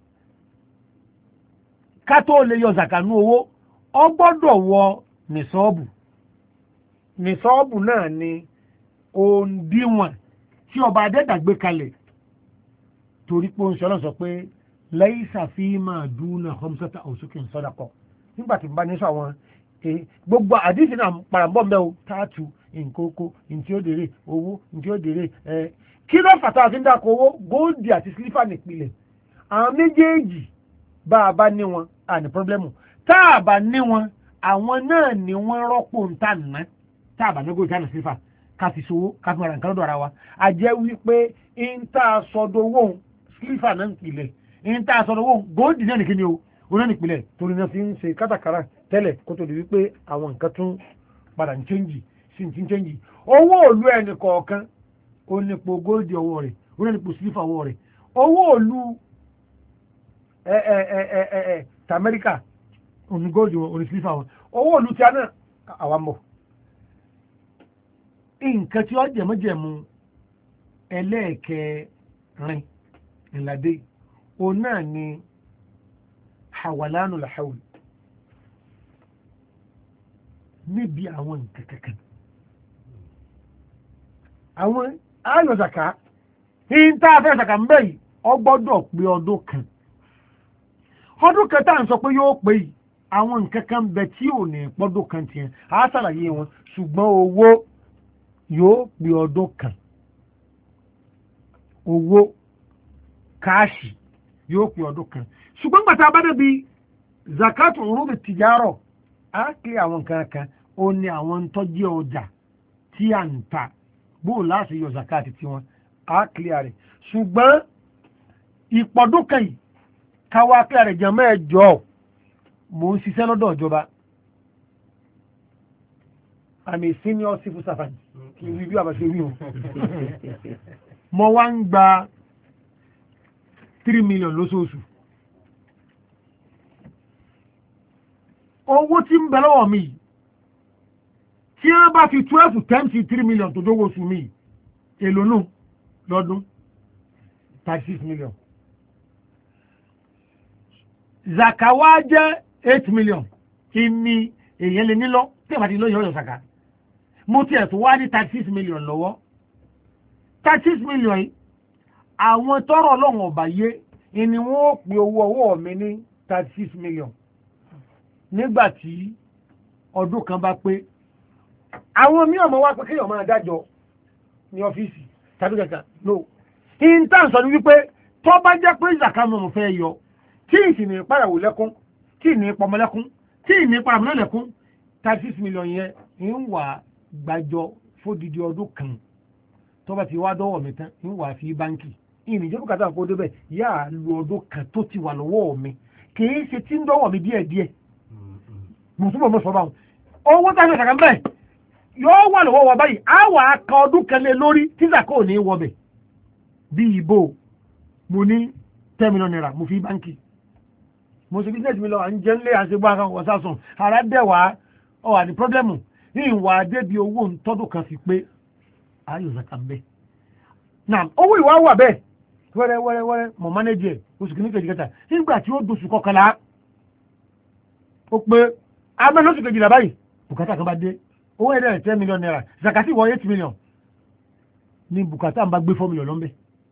ká tó lè yọ zakanu owó ọ gbọ́dọ̀ wọ nìsọ́ọ̀bù nìsọ́ọ̀bù náà ni òǹdíwọ̀n tí ọba adẹ́dà gbé kalẹ̀ torí pé oúnjẹ ọlọ́sọ pé lẹ́yìn ṣàfihàn dúnà homsata òsókè sọ́dàkọ̀ nígbà tí n bá ní sọ àwọn gbogbo àdìsí náà parambọ́ mbẹ́ o táàtù nkókó ntí ó dèrè owó ntí ó dèrè ẹ̀ kí ló fàtà àti ń dàkọ owó góòdì àti sílífà nípìnlẹ̀ àwọn méjèèjì bá a bá ní wọn à ní pọ́blẹ́mù tá a bá ní wọn àwọn náà ni wọ́n rọ́pò ń tà ná tá a bá ní góòdì àti sílífà ká fi sowó ká fi mọ̀ràn kan lọ́dọ̀ ara wa a jẹ́ wípé ń tà sọ́dọ̀ owó sílífà náà nípìnlẹ̀ ń tà sọ́dọ̀ owó góòdì náà nìkíni o ó náà nípìnlẹ̀ torí náà fi ń ṣe kátàkárà tẹ́lẹ̀ kó tó di wípé àwọn nǹkan tún padà ń chẹ́ǹjì sí ń chẹ́ǹjì owó òlu ẹnì kọ̀ọ̀kan ó nípo góòdì ọwọ́ rẹ̀ ó ní nípo sílífà ọwọ́ rẹ̀ owó òlu ẹ ẹ ẹ ẹ ẹ ẹ t'Amẹ́ríkà òní góòdì wọn òní sílífà wọn owó òlu tí a náà àwa mọ̀ nǹkan tí ó jẹ̀mọ́jẹ̀mú ẹlẹ́ẹ̀kẹrin ìlàdé o náà ni hawalanu lahaul níbi àwọn nǹkan kankan àwọn ayọ̀sàká in tá a fẹ́ sàkà ń bẹ̀ yìí ọ gbọ́dọ̀ pé ọdún kan ọdún kan tá à ń sọ pé yóò pé yìí àwọn nǹkan kan bẹ tí ò ní pọ́dún kan tiẹ̀ á ṣàlàyé wọn ṣùgbọ́n owó yóò pé ọdún kan owó káàṣì yóò pé ọdún kan ṣùgbọ́n gbàtà bá débi zakatu urudi tìjárọ̀ á pé àwọn nǹkan kan ó ní àwọn tọ́jú ọjà tí à ń ta bóò láti yọ zakati tiwọn á kílíà rẹ̀ ṣùgbọ́n ìpọ̀dún kan yìí káwá kílíà rẹ̀ jẹ́ mẹ́jọ mò ń ṣiṣẹ́ lọ́dọ̀ ìjọba àmì senior civil servant kì í rí bí àbáṣe wí o mo wá ń gba three million lóṣooṣù owó tí ń bẹ lọ́wọ́ mi tí wọ́n bá fi twelve times three million tó dówó oṣù mi èlò nù lọ́dún thirty six million zakawa jẹ́ eight million ìní èèyàn lè nílọ tí ìbàdí lóyè ọ̀yọ̀ zaka mo tiẹ̀ tó wá ní thirty six million lọ́wọ́ thirty six million yìí àwọn tọrọ ọlọ́run ọba yé ni wọ́n pe owó ọwọ́ mi ní thirty six million nígbà tí ọdún kan bá pé àwọn mí ọmọ wá pé kéèyàn máa dájọ́ ní ọ́fíìsì tàbí kankan no intan sọ ní wípé tó bá jẹ́ pé ìzàká mọ̀ fẹ́ yọ tí ìsì ní ìpàyàwó lẹ́kún tí ìní pọmọ lẹ́kún tí ìní paramọ́ lẹ́kún thirty six million yẹn ń wà gbàjọ fódìdí ọdún kan tó bá ti wá dọ́wọ́ mi tán ń wà fi báńkì ìní ìjọba kàtà kó débẹ̀ yà á lu ọdún kan tó ti wà lọ́wọ́ mi kì í ṣe tí ń dọ́wọ́ mi díẹ̀díẹ̀ mo túbọ̀ mọ́ sọ báwọn owó tá a ṣe kàkà bẹ́ẹ̀ yóò wà lọ́wọ́ wa báyìí á wà á ka ọdún kan lé lórí tí zaka ò ní wọbẹ̀ bí ìbò mo ní ten million naira mo fi báńkì mo ṣe business mi lọ à ń jẹ́ ńlé àṣegbọ́ àwọn ọ̀sásùn ara dẹ̀wà ọ̀ àní pọ́blẹ́mù ní ìwà débi owó tọ́dún kan fi pé ayò zaka bẹ́ẹ̀ náà owó ìwà wà bẹ́ẹ̀ wẹ́rẹ́ wẹ́rẹ́ wẹ́rẹ́ mọ̀ mánéjì ẹ̀ oṣù kìíní kejì kẹta nígbà tí ó dosù kọkànlá ó pé abẹ́ lóṣù kejìlá báyìí bùkátà kan bá dé owó ẹ̀rẹ́ ten million naira zakati wọ eight million ní bùkátà ń bá gbé four million lọ́nbẹ̀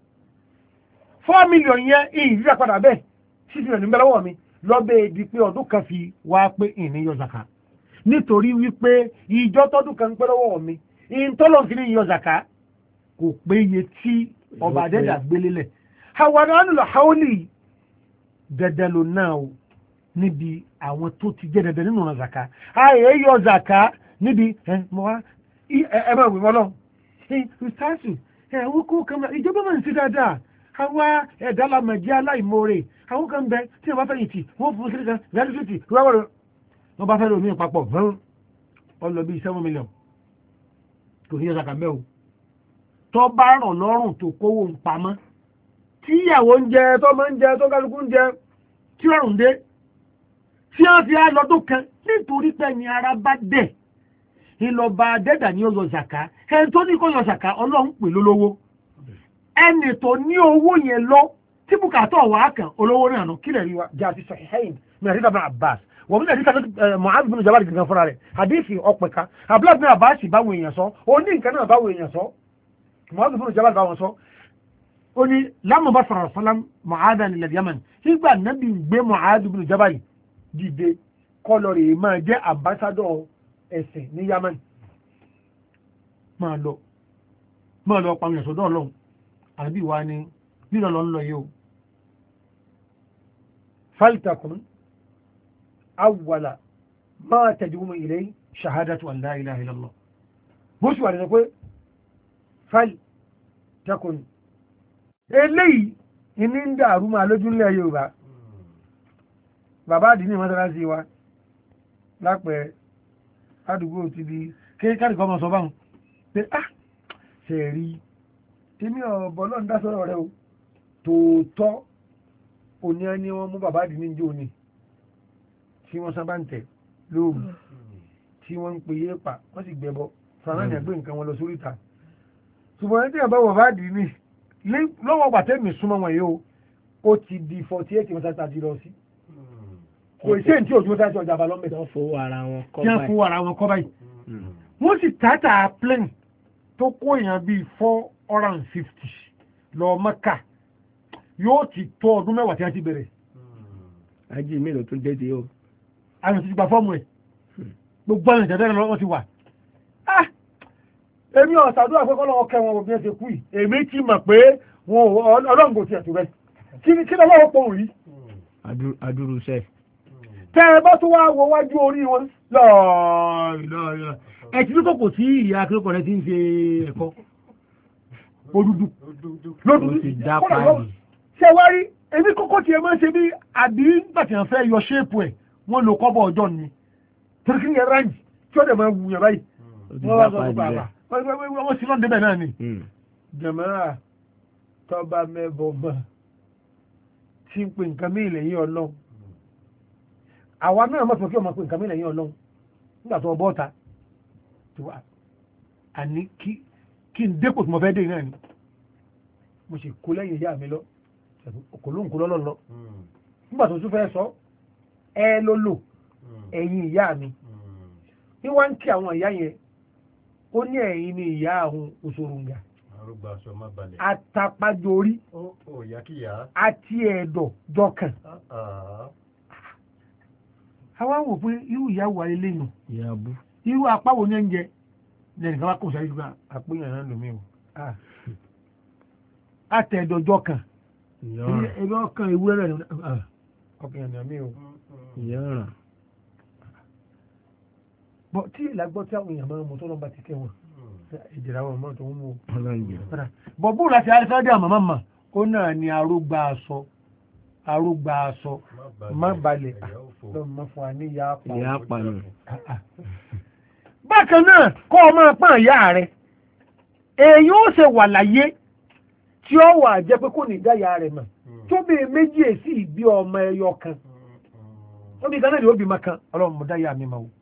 four million yẹn ìyìn rírà padà bẹ́ẹ̀ six million níbẹ̀ lọ́wọ́ mi lọ́bẹ̀ di pé ọdún kan fi wá pé ìní yọ zaka nítorí wípé ìjọ tọdún kan pẹ́ lọ́wọ́ mi ìntọ́lọ̀ fi ní yọ zaka kò pé iye tí ọba àdẹ́dà gbélé lẹ̀ àwọn ànúlọ̀ haoli dẹ̀dẹ̀ ló náà o níbi àwọn tó ti jẹ́ dẹ̀dẹ̀ nínú ọ̀nà zaka ààyè yọ zaka níbi ẹ mọ wá ẹ bá wí mọ́lọ́ ìsáàsì ẹ wọ́n kó kan ìjọba máa ń ṣe dáadáa àwa ẹ̀dá lamẹ̀jẹ́ aláìmoore àwọn kan bẹ tí wọ́n bá fẹ́ yìí tì wọ́n fún sílẹ̀ kan rẹ́díṣítì rẹ́wọ̀rọ̀ wọ́n bá fẹ́ lómi papọ̀ hàn ọ lọ bí seven million kò ní yọ zaka mẹ́ o tó bá ràn lọ́rùn tó kówó ń pamọ́ tí ìyàwó ń jẹ tó máa ń jẹ tó kálukú ń jẹ tí ọ̀rùn dé tí wọ́n fi á lọ́dún kan nítorí pé ní ara bá dẹ̀ ìlọba dẹ́dà ní ọyọ zaka ẹni tó ní kó yọ zaka ọlọ́run pè lólówó ẹni tó ní owó yẹn lọ tí bùkátà wà kàn olówó náà nù kílẹ̀ rí wa jẹ́ àti Sahihain ní àdìsá bin Abbas wọ́n mú àdìsá Mu'adh bin Jabal gangan fúnra rẹ̀ àdìsí ọ̀pẹ̀ka Abdullah bin Abbas báwọn èèyàn sọ ó ní nǹkan náà báwọn èèyàn sọ Mu'adh bin Jabal báwọn sọ ó ní lámù bá sọ̀rọ̀ sọ́lám Mu'adhan ní ilẹ̀ Yaman nígbà nábì gbé Mu'adh bin Jabal dìde kọlọ̀rì máa jẹ́ ambassador ẹ̀sìn ní Yaman máa lọ máa lọ pàmì ẹ̀sọ̀dọ̀ ọlọ́run àbí wa ni nílọ lọ ń lọ yìí o faltakun awwala ma tajumu ilay shahadatu an la ilaha illallah bó sì wà ní pé faltakun eléyìí ìní ń dàrú máa lójú ńlẹ̀ Yorùbá bàbá àdínní mọ́sálásí wa lápẹ̀ẹ́ àdúgbò ti di kéèkàrí kọmọ sọ báhùn pé ah ṣe rí tèmi ọ̀bọ̀ lọ́n dá sọ́rọ̀ rẹ o tòótọ́ òní ẹni wọn mú bàbá àdínní jò ní tí wọ́n sábà ń tẹ̀ lóòrùn tí wọ́n ń pe yé pa wọ́n sì gbẹbọ fúnra ní ẹgbẹ́ nǹkan wọn lọ sórí ìta ṣùgbọ́n tí àbá wọ̀ bá dì ní lọ́wọ́ pàtẹ́ mi súnmọ́ wọn yìí o ó ti di forty eight mọ́tà tàbí lọ sí kò sí èyí tí òjò mọ́tà tí ọjà bá lọ́mọdé. wọ́n fowó ara wọn kọ́ báyìí. kí wọ́n fowó ara wọn kọ́ báyìí. wọ́n sì tààtà plane tó kó èèyàn bíi four hundred and fifty lọ Mẹ́kà yóò ti tó ọdún mẹ́wàá tí wọ́n ti bẹ̀rẹ̀. ají mélòó tún dé di o. àwọn ti gba fọ́ọ̀mù ẹ̀ gbogbo àwọn ìjàdá lọ́wọ́ ti wà. èmi ọ̀sàdúrà pé kọ́lọ́wọ́ kẹ́ wọn òbí ẹ̀ ti kú yìí èmi ti mọ̀ pé wọn ọlọ́run kò tiẹ̀ tó bẹ́ẹ̀ kí ni kí lọ́wọ́ pọ̀ rí. adúrú sẹ́. tẹ́ ẹ bá tún wá wo wájú orí wọn lọ́ọ̀ọ́ ẹ ti lókò kò sí ìyá akérèkọ́ rẹ ti ń ṣe ẹ̀kọ́ òdùdù lódùdù ṣe wá rí èmi kókó tiẹ̀ máa ń ṣe bí àbí gbàtí wọn fẹ́ yọ ṣéèpù ẹ̀ wọ́n lo kọ́bọ̀ ọjọ́ ni torí kí ni ẹ ráǹjì tí ó dẹ̀ máa wù yẹn báyìí wọ́n wá sọ fún bàbá wọ́n sì lọ́ndẹ̀ bẹ́ẹ̀ náà ni. jẹ̀mọ́ra tọ́ba mẹ́bọ̀ mọ́ tí ń pè nǹkan mí lẹ́yìn ọlọ́run àwa náà mọ̀ fún kí ọmọ pè nǹkan mí lẹ́yìn ọlọ́run nígbà tó bọ́ ta tó wà àní kí n dépò tí mo fẹ́ dé náà ni mo sì kó lẹ́yìn ìyá mi lọ kò ló ń kó lọ́lọ́ lọ nígbà tó tún fẹ́ sọ ẹ ló lò ẹ̀yìn ìyá mi ní wá ń kí àwọn ìyá yẹn ó ní ẹ̀yìn ni ìyá àwọn òṣòròǹgà àtàpàjòrí àti ẹ̀dọ̀ jọkàn àwa wò pé irú ìyá wà ilé nù irú apáwo ní oúnjẹ lẹ́yìn kan wá kó sáré dùgbà àpéyàn náà lómi o àtẹ̀dọ̀ jọkàn ẹ̀rọ ọkàn ìwúrẹ́ rẹ̀ ọkàn ìyàn mi o ìyára bọ́ tí ìlàgbọ́ tí àwọn èèyàn máa ń mú tó lọ́nà bá ti kẹ́ wọn ìjìnlẹ̀ àwọn ọmọ tó ń mú bọ̀ bú láti alifáàdì àmàmà mà ó náà ni arógbá aṣọ arógbá aṣọ má balẹ̀ lọ́mọ fún wa ní ìyá apànù. bákan náà kọ́ ọ máa pọ́n ìyá rẹ̀ èyí ó ṣe wà láyé tí ó wà jẹ́ pé kò ní dáyà rẹ̀ mọ̀ tóbi méjì èsì ìbí ọmọ ẹyọ kan tóbi kan náà ni ó bí ma kan ọlọ́run mo dáyà mi ma o.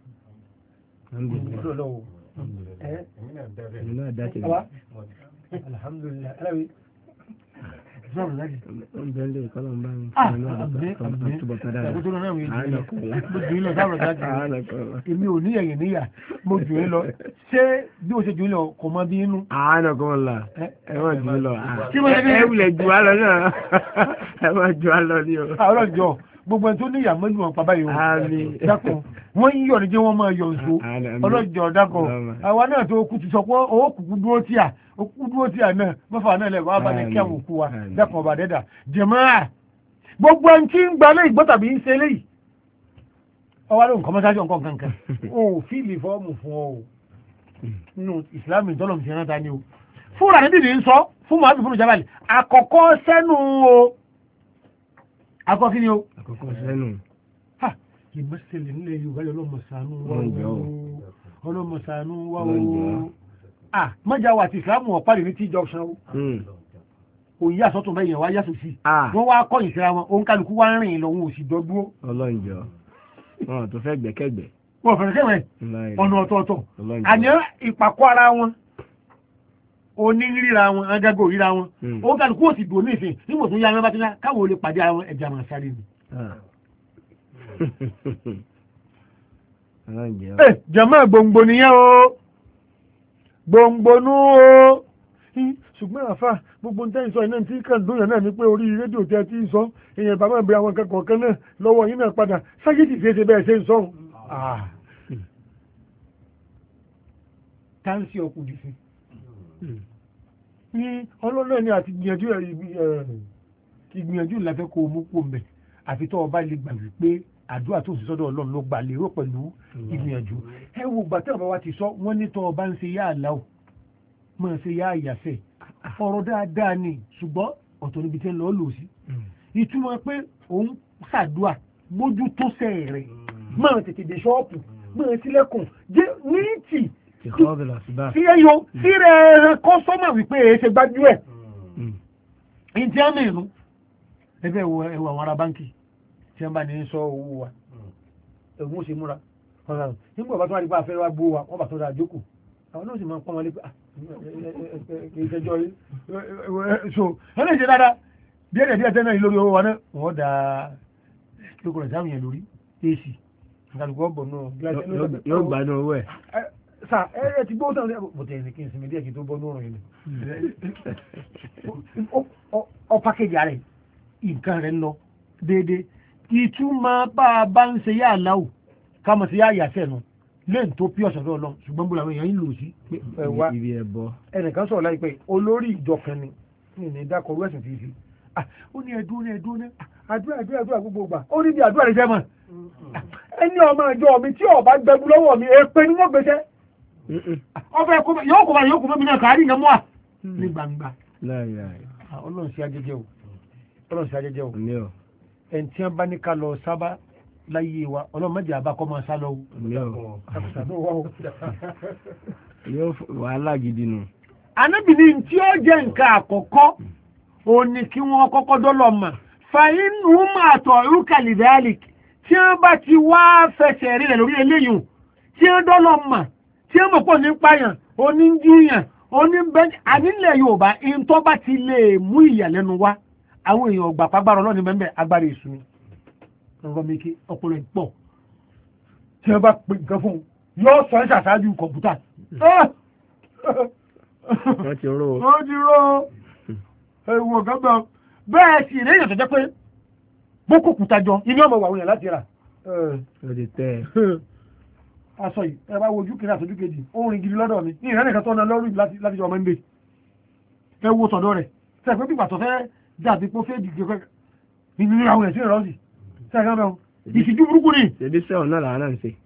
alhamdulilayi alawi sọ̀rọ̀ láti. ó ń bẹ́ẹ̀ lé ìkọlọ̀ ń bá mi. ah àbẹ́ àbẹ́ àbúrò náà mi jù yín lọ sábà dájú èmi ò ní ẹ̀yìn níyà mo jù yín lọ ṣé bí o ṣe jù yín lọ kò mọ bí inú. àánà kò la ẹ má jù yín lọ ẹ wulẹ̀ jù wá lọ náà ẹ má jù wá lọ ní o. àwọn ọjọ́ gbogbo ẹni tó ní ìyá mọ́jú wọn pàbá yìí o dákun wọ́n ń yọ̀ ní jẹ́ wọ́n máa yọ̀ nso ọlọ́jọ́ dákun àwa náà tó kú ti sọ pé owó kùkú dúró tí a kú dúró tí a náà mọ́fà náà lẹ̀ wọ́n bá ní kí àwọn òkú wa dákun ọba dẹ́dà jẹ̀mọ́ra gbogbo ẹni tí ń gba léyìí gbọ́ tàbí ń ṣe léyìí ọwọ́ ló ń kọ́ mọ́sájú nǹkan kankan o fíìlì fọ́ọ̀mù fún ọ o nínú ìsìlámù ìtọ́lọ̀ ti rántá ni o fúnra níbi ní sọ fún muhammed fún ìjábàlì àkọ́kọ́ sẹ́nu o àkọ́kọ́ kí ni o àkọ́kọ́ sẹ́nu ìmọ̀sẹ̀lẹ̀ nílẹ̀ yorùbá yọ ọlọ́mọ̀sánú wá o ọlọ́mọ̀sánú wá o ah mọ́jà wà tí ìsìlámù ọ̀pá ní tí junction o òun yà sọ́tún bẹ́yẹn wá yà sósì wọ́n wá kọ́ ìsira wọn òun kálukú wá ń rìn lọ òun ò sì dọ́dúró. ọlọ́njọ́ wọn tó fẹ́ gbẹ́kẹ́gbẹ́. wọn fẹ́rẹ̀ kẹ́wẹ́ ọ̀nà ọ̀tọ̀ọ̀tọ̀ àní ìpàkọ́ ara wọn oníríra wọn agágó ríra wọn òun kálukú ò sì dùn ní ìsìn nígbà tó yá wọn bá ti ná káwọn olè pàdé ara wọn ẹ̀jẹ̀ àmọ̀ sáré ni. jama gbòǹgbò nìyẹn o gbòǹgbò nú o ṣùgbọ́n àfà gbogbo ní tẹ́yìn sọ iná tí kàn dúnyàn náà ní pé orí rédíò tí a ti ń sọ èèyàn bàbá ìbẹ̀rẹ̀ àwọn akẹ́kọ̀ọ́ kan náà lọ́wọ́ yín náà padà ságìtì fi ṣe bẹ́ẹ̀ ṣe ń sọ́hun. táǹsì ọkùnrin sí ní ọlọ́nà ni àti gbìyànjú ìgbìyànjú ìlàfẹ́ kó o mú pò mẹ́ àfi tó ọba lè gbà wípé àdúrà tó sì sọ́dọ̀ ọlọ́run ló gbà lérò pẹ̀lú ìgbìyànjú ẹ wo gbàtẹ́ ọba wa ti sọ wọ́n ní tó ọba ń ṣe yá àláwọ̀ máa ṣe yá àyàfẹ́ ọ̀rọ̀ dáadáa ni ṣùgbọ́n ọ̀tọ̀ níbi tẹ́ lọ́ọ́ lò sí ìtumọ̀ pé òun ṣàdúà mójú tó sẹ́ rẹ̀ máa tètè dé ṣọ́ọ̀pù máa sílẹ̀kùn jẹ́ níìtì sí ẹyọ sí rẹ̀ kọ́sọ́mà wípé èé ṣe gbájú ẹ̀ ìdí àmì ìlú ẹgbẹ́ ẹwọ àwọn ará báńkì tí wọ́n bá ní sọ owó wa ẹ̀wọ̀n ó ṣe múra nígbà bá tó wá nípa afẹ́ wá gbó wa wọ́n bá tó dáa jókòó àwọn náà sì máa ń pọ́n wọn lé pé kì í ṣẹjọ́ yìí so ẹni ṣe dáadáa díẹ̀ díẹ̀ tẹ́ náà lórí owó wa náà wọ́n da lóko rẹ̀ sáwọn yẹn lórí ac àgàlùkọ́ bọ̀ náà gíláàsì yóò gbádùn owó ẹ̀. sa ẹ ti gbọ́ tán bó tẹ̀ ní kí n sinmi díẹ̀ kí n tó bọ́ lóòrùn yìí ọ pákéjì rẹ̀ nǹkan rẹ̀ ń lọ déédéé ìtumọ̀ bá a bá ń ṣe yá àláwù ká mọ̀ sí yá àyàṣẹ́ nu lẹ́yìn tó pí ọ̀sán lọ́ọ́ ṣùgbọ́n bó làwọn èèyàn ń lò sí pé wá ẹnìkan sọ̀rọ̀ láìpẹ́ olórí ìjọ kan ni ní ní dákọ̀ọ́rú ẹ̀sìn fi fi ó ní ẹ̀dùn ní ẹ̀dùn ní àdúrà àdúrà àdúrà gbogbo gbà ó ní bí àdúrà rẹ̀ jẹ́ mọ̀ ẹni ọmọ ìjọ mi tí ọba gbẹbu lọ́wọ́ mi èpè ni wọ́n gbèsè ọbẹ̀ yóò kó bá yóò kó mọ́ mi náà kárí ìyẹn mọ́ à ní gbangba ọlọ́run sí ajẹ́jẹ́ o ọlọ́run sí ajẹ́jẹ́ o ẹni tí wọ́n bá ní ká lọ sábà láyé wa ọlọ́run mẹ́jẹ̀ àbákọ́ máa sá lọ o yóò wàhálà gidi nù. anábìnrin tí ó jẹ́ nǹkan àkọ́kọ́ ó ní kí wọ́n kọ́kọ́ dọ́lọ́ mà fàyínú máa tọ̀ ìrúkàlì dáálìkì tí wọ́n bá ti wá fẹsẹ̀ rí rẹ̀ lórí eléyìí tí wọ́n dọ́lọ́ mà tí wọ́n mọ̀ pọ̀ ní pààyàn oníjìyàn oníbẹ́ni ànílẹ̀ Yorùbá ìntọ́ bá ti lè mú ìyàlẹ́nu wá àwọn èèyàn ọgbà pàgbára ọlọ́ni bẹ́ẹ̀ agbára èṣù ni ọgbọ́n mi kí ọpọlọ ìpọ̀ tí wọ́n bá pè nǹkan fún un yóò sọ ẹ́ ṣàṣáájú kọ̀ǹpútà. wọ́n ti ró o. wọ́n ti ró o. ewu ọ̀gá gbọ́ bẹ́ẹ̀ sì lẹ́yìn tó jẹ́ pé boko kùtà jọ ilé ọmọ wàwùyàn láti rà. ó ti tẹ́ ẹ. aṣọ yìí ẹ bá wojú kiri àtọ́jú kejì orin gidi lọ́dọ̀ mi ní ìrẹ́nìkan tó ń lọ lọ́rùn láti jọ ọmọ ń bè. ẹ wo tọ̀dọ̀ rẹ̀ sẹ́ẹ̀ pé bíbà tó fẹ́ dàbí pé ó fẹ́ dìde pé ìnira àwọn ẹ̀sìn ìrọ́sì sẹ́ẹ̀ kan bẹ́ẹ̀ ìṣíjú burúkú ni. ṣèbí sẹ́wọ̀n náà làwọn náà ń ṣe.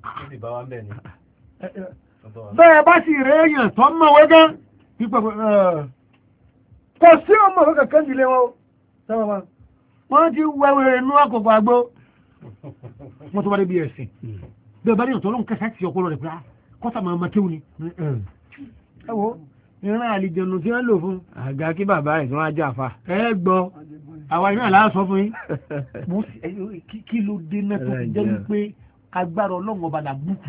bẹ́ẹ̀ bá sì rẹ̀ èèyàn tó ń mọ̀wé gan pípẹ́ kò sí ọmọ òwe kankan jùlé wọn sábà máa wọ́n ti wẹ́wẹ́ inú àkókò àgbo wọ́n tó wá dé bí ẹ̀sìn bẹ́ẹ̀ bá ní ọ̀tọ́ lóhùn kẹsà ti ọpọlọ rẹ̀ pé kọ́sà máa ma kéwù ni. ẹ wo ìran àlìjẹ̀nù tí wọ́n lò fún. àga kí bàbá ẹ̀ tí wọ́n á jà fa. ẹ gbọ́ àwa ìran àlá sọ fún yín. kí ló dé náà tó fi jẹ́ wípé agbára ọlọ́run ọba là bùkù.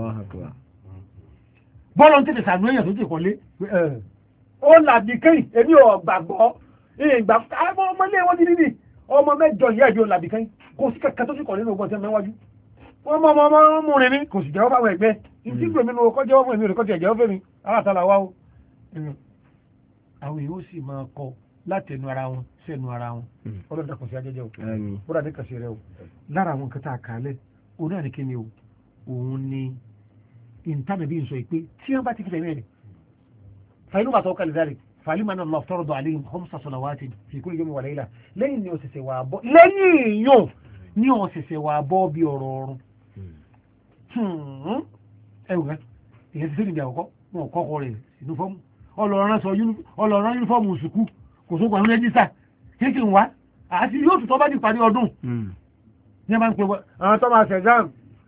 bọ́ọ̀lù ń tètè sànú èèyàn tó ti kọ́lé. ó làbí kẹ́yìn èmi ò gbàgbọ́ ìgbà ọmọlé wọn ti níbi ọmọ mẹ́jọ ìyá ìbí ò làbí kẹ́yìn kò sí kẹ́kẹ́ tó ti kọ́ nínú ọgbọ́n tí wọ́n mẹ́wájú. wọ́n mọ ọmọ ọmọ mú rin ní kò sì jẹ́wọ́ fáwọn ẹgbẹ́ ìdí gbèmí ní ọkọ̀ jẹ́wọ́ fún èmi rẹ̀ kọ́ ti ẹ̀jẹ̀wọ́ fẹ́mi aláàtàlà wa o. àwọn èèyàn ó sì máa kọ látẹnu ara wọn sẹ́nu ara wọn ọlọ́dà kò sí ajẹ́jẹ́ o bọ́dà ní kàṣẹ rẹ o lára àwọn kẹta àkàlẹ̀ òun náà ní kí ni o òun ni ìntànàbí ń sọ pé tí wọ́n bá ti kíkẹ́ mẹ́rin fàyínú bàtà ọkà lẹ́dàrí fàlímà náà lọ tọrọ dọ̀ àlẹ́yìn khamsa salawati fi kulli yawmin wa layla lẹ́yìn ni ọ̀sẹ̀sẹ̀ wà bọ́ lẹ́yìn yóò ní ọ̀sẹ̀sẹ̀ wà bọ́ bí ọ̀rọ̀ ọ̀run ẹ̀wù rẹ̀ èyàn ti sẹ́ni ìjà ọkọ̀ wọn kọ́kọ́ rẹ̀ sínú fọ́ọ̀mù ọlọ́run yúnífọ́ọ̀mù sùkú kò sókò àwọn rẹ́jísà kéèkì ń wá àti yóò tún tọ́ bá di parí ọdún ní ẹ máa ń pè wọ́n àwọn tó máa ṣẹ̀gbọ́n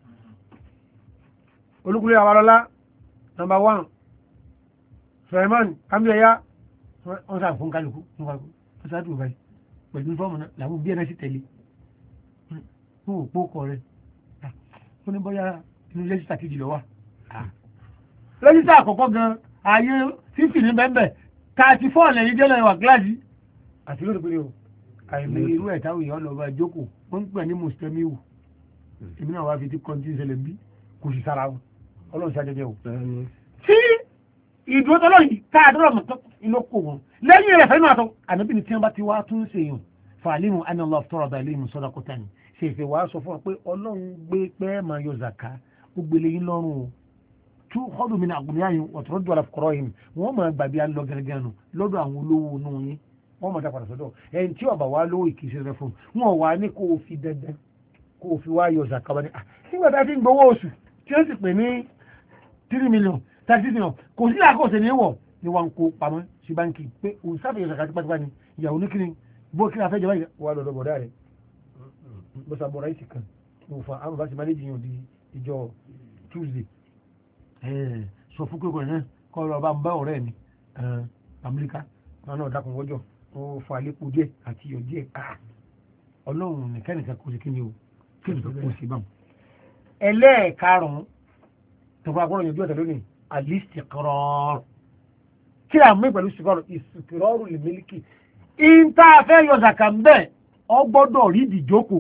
olúkúlé àwárọ́lá nọmba one Suleiman amíyẹyà wọ́n sáà fún kálukú wọ́n sáà dùn báyìí pẹ̀lú fọ́ọ̀mù náà làwọn bí ẹ̀nà sí tẹ̀lé wọ́n ò pó kọ rẹ̀ ó ní bọ́yá inú rẹ́jísà kejì lọ wà rẹ́jísà àkọ́kọ́ gan ayé fífì ní bẹ́ẹ̀ thirty four lẹ́yìn délẹ̀ wà kíláàsì àti lórí pé o àìmọ̀ irú ẹ̀ táwọn èèyàn lọ bá jókòó wọ́n ń pè ní mùsùlùmíwù èmi náà wá fi ti kọ́ńtì ìṣẹ̀lẹ̀ bí kò sì sára wọn ọlọ́run sí ajẹ́jẹ́ o. tí ìdúró tọ́lọ́ yìí ká àdúrà mọ̀ inú kò wọn lẹ́yìn rẹ̀ fẹ́ máa tọ́ ànábì ní tí wọ́n bá ti wá tún ṣe yàn fàálímù anilọ́ tọrọ bá ilé ìmùsọ́dọ̀ kọ́tà ni ṣe ìfẹ́ wàá sọ fún wa pé ọlọ́run gbé pẹ́ máa yọ zàká ó gbélé yín lọ́rùn o tú ọdún mi ní àgùnmí àyìn ọ̀tọ̀rọ̀ dùn àlàfọ̀kọ̀rọ̀ yìí wọ́n máa gbàgbé alọ́ gẹ́gẹ́ nù lọ́dọ̀ àwọn olówó nù yín wọ́n máa dàpọ̀ sọ́dọ̀ ẹni tí ọba wa lówó ìkíṣẹ́ rẹ fún wọn wà ní kó o fi dandan kó o fi wá yọ zàká wa ní. nígbà tá a ti ń gbowó oṣù tí ó sì pè ní three million thirty six million kò sí àkọsẹ̀ ní wọ̀ ni wọn kó pamọ́ sí báńkì pé òun sáfìyàn zàká tipátipá ni ìyàwó ní kíni bó kí ni afẹ́jọba yìí wà lọ́dọ̀ bọ̀dá rẹ̀ bọ́sà bọ̀ ráìsì kan mo fa àwọn bá ti máa lè jiyàn di ìjọ Tuesday sọ fún kékeré náà kọ́ ọ̀rọ̀ bá ń bá ọ̀rẹ́ mi Amẹ́ríkà wọn náà dákun wọ́jọ́ ó fa àlékún díẹ̀ àti iyọ̀ díẹ̀ ká ọlọ́run nìkan nìkan kò sí kí ni o kí ni kò sí báwọn. ẹlẹ́ẹ̀karùn-ún tọ́kọ agbọ́dọ̀ yanjú ọ̀tẹ̀ lónìí al-istiqrar kí a mú pẹ̀lú istiqrar istiqrar lil milki ìta fẹ́ yọ zaka ń bẹ́ ọ gbọ́dọ̀ rí ìdíjókòó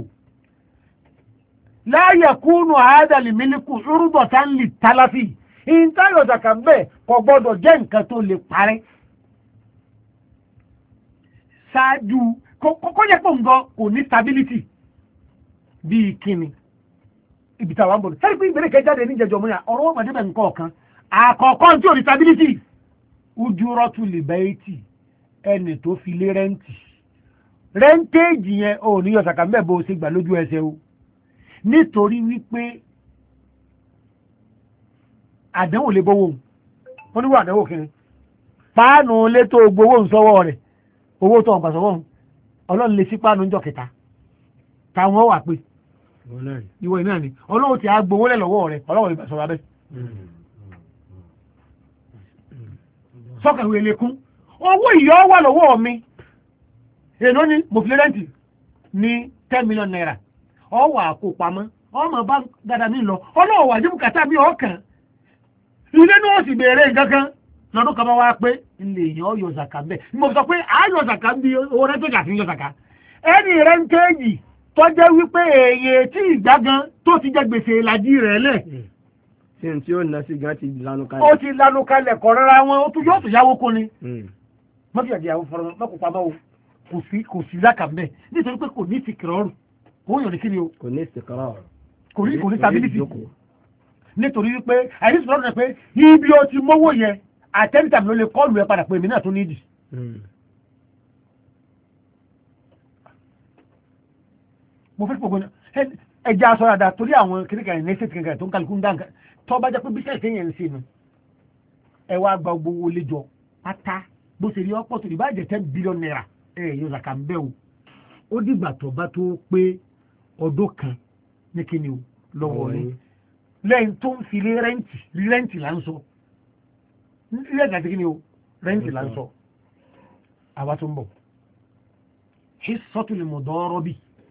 la yakunu hada lil milku urbatan lit talafi ìta yọ zaka ń bẹ́ kò gbọ́dọ̀ jẹ́ nǹkan tó lè parẹ́ ṣáájú kó jẹ́ pọ̀ nǹkan kò ní stability bíi kíni ibi tí àwọn bọ̀dọ̀ sẹ́rí pé ìbẹ̀rẹ̀ kẹjáde ní ìjẹjọ mú ya ọ̀rọ̀ wọn mọ̀dé bẹ̀ nǹkan ọ̀kan àkọ́kọ́ tí ò ní stability ujúrọ́tù lè bẹ́ẹ̀ tì ẹni tó fi lé rẹ́ǹtì rẹ́ǹtéèjì yẹn ò ní yọ sàkà mẹ́ bó ṣe gbà lójú ẹsẹ̀ o nítorí wípé àdánwò lè bówó wọn níwọ̀ àdánwò kiri páànù létò gbowó nsọ́wọ́ rẹ̀ owó tó ọ̀gbà sọ́wọ́ ọlọ́run lè sí páànù ńjọ kẹta táwọn wà pé ìwọ iná ni ọlọ́run ti á gbowó lẹ̀ lọ́wọ́ rẹ̀ ọlọ́run lè bà sọ̀rọ̀ abẹ́ sọ́kàwé lékún owó ìyọ́ wà lọ́wọ́ mi èlò ní mọ̀fìlẹ́rẹ́ǹtì ní ten million naira ọwọ́ àkó pamọ́ ọmọ bá dáadáa mi lọ ọlọ́wọ́ wà jíbù kàtà mi ọkàn ilé náà sì béèrè nǹkan kan lọ́dún kan bá wá pé ilé èèyàn yọ zàkà bẹ́ẹ̀ mo sọ pé a yọ zàkà bí owó rẹ́ńtẹ́jì àti yọ zàkà ẹni rẹ́ńtẹ́jì tó jẹ́ wípé èyí tí ìgbà gan tó ti jẹ́ gbèsè ìlàjì rẹ̀ lẹ̀ ṣe tí ó ná sí gan ti lanu kalẹ̀. ó ti lanu kalẹ̀ kọ̀ rárá wọn ó tún yóò tún yáwó kó ni. mọ́tò yàgì àwọn fọlọ́ mọ́kò pamọ́ o kò sí kò sí zaka mbẹ́ nítorí pé kò ní ìsìkìrọ́rù kò ń yàn ní kíni o. kò ní ìsìkìrọ́rù. kò ní kò ní stability. nítorí wípé àìní sọ̀rọ̀ rẹ̀ pé ibi o ti mówó yẹn àtẹ́ntà mi ló lè kọ́ọ̀lù ẹ padà pé èmi náà tó nídìí. mo fẹ́ pọ̀ ẹja aṣọ dáadáa torí àwọn kìnnìkan ní ẹsẹ̀ kìnnìkan tó ń kálukú ń dáǹkà tó bá jẹ́ pé bísíǹsì kéèyàn ń ṣe nu ẹ wá gba gbowó lẹ́jọ́ pátá bó ṣe rí ọ̀pọ̀ tó ní bá jẹ́ ten billion naira ẹ yóò zàkà ń bẹ́ o ó dìgbà tó bá tó pé ọdún kan ní kíni o lọ́wọ́ rẹ̀ lẹ́yìn tó ń fi lé rẹ́ǹtì rẹ́ǹtì là ń sọ rẹ́ǹtì àti kíni o rẹ́ǹtì là ń sọ àwa tó ń bọ̀ hissatul mudarabi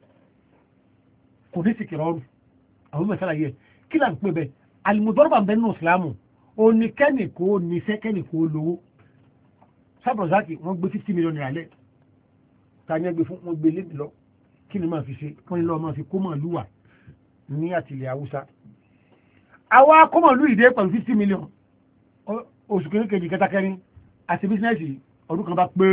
kò ní sìkìrọ́rù àwọn mẹ́sàlá yẹ kí là ń pè bẹ́ alìmọ̀dọ́rọ̀bà ń bẹ nínú ìsìlámù oníkẹ́nì kò níṣẹ́ kẹ́nì kò lówó sábọ̀záàkì wọ́n gbé fifty million naira lẹ̀ ta ní ẹgbẹ́ fún wọn gbé lébi lọ kí ni máa fi ṣe wọ́n ní lọ́wọ́ máa fi kó mọ̀ lúwà ní àtìlẹ̀ haúsá àwa kó mọ̀ lú ìdè pẹ̀lú fifty million oṣù kékeré kẹta kẹrin àti bísínẹ́sì ọdún kan bá pé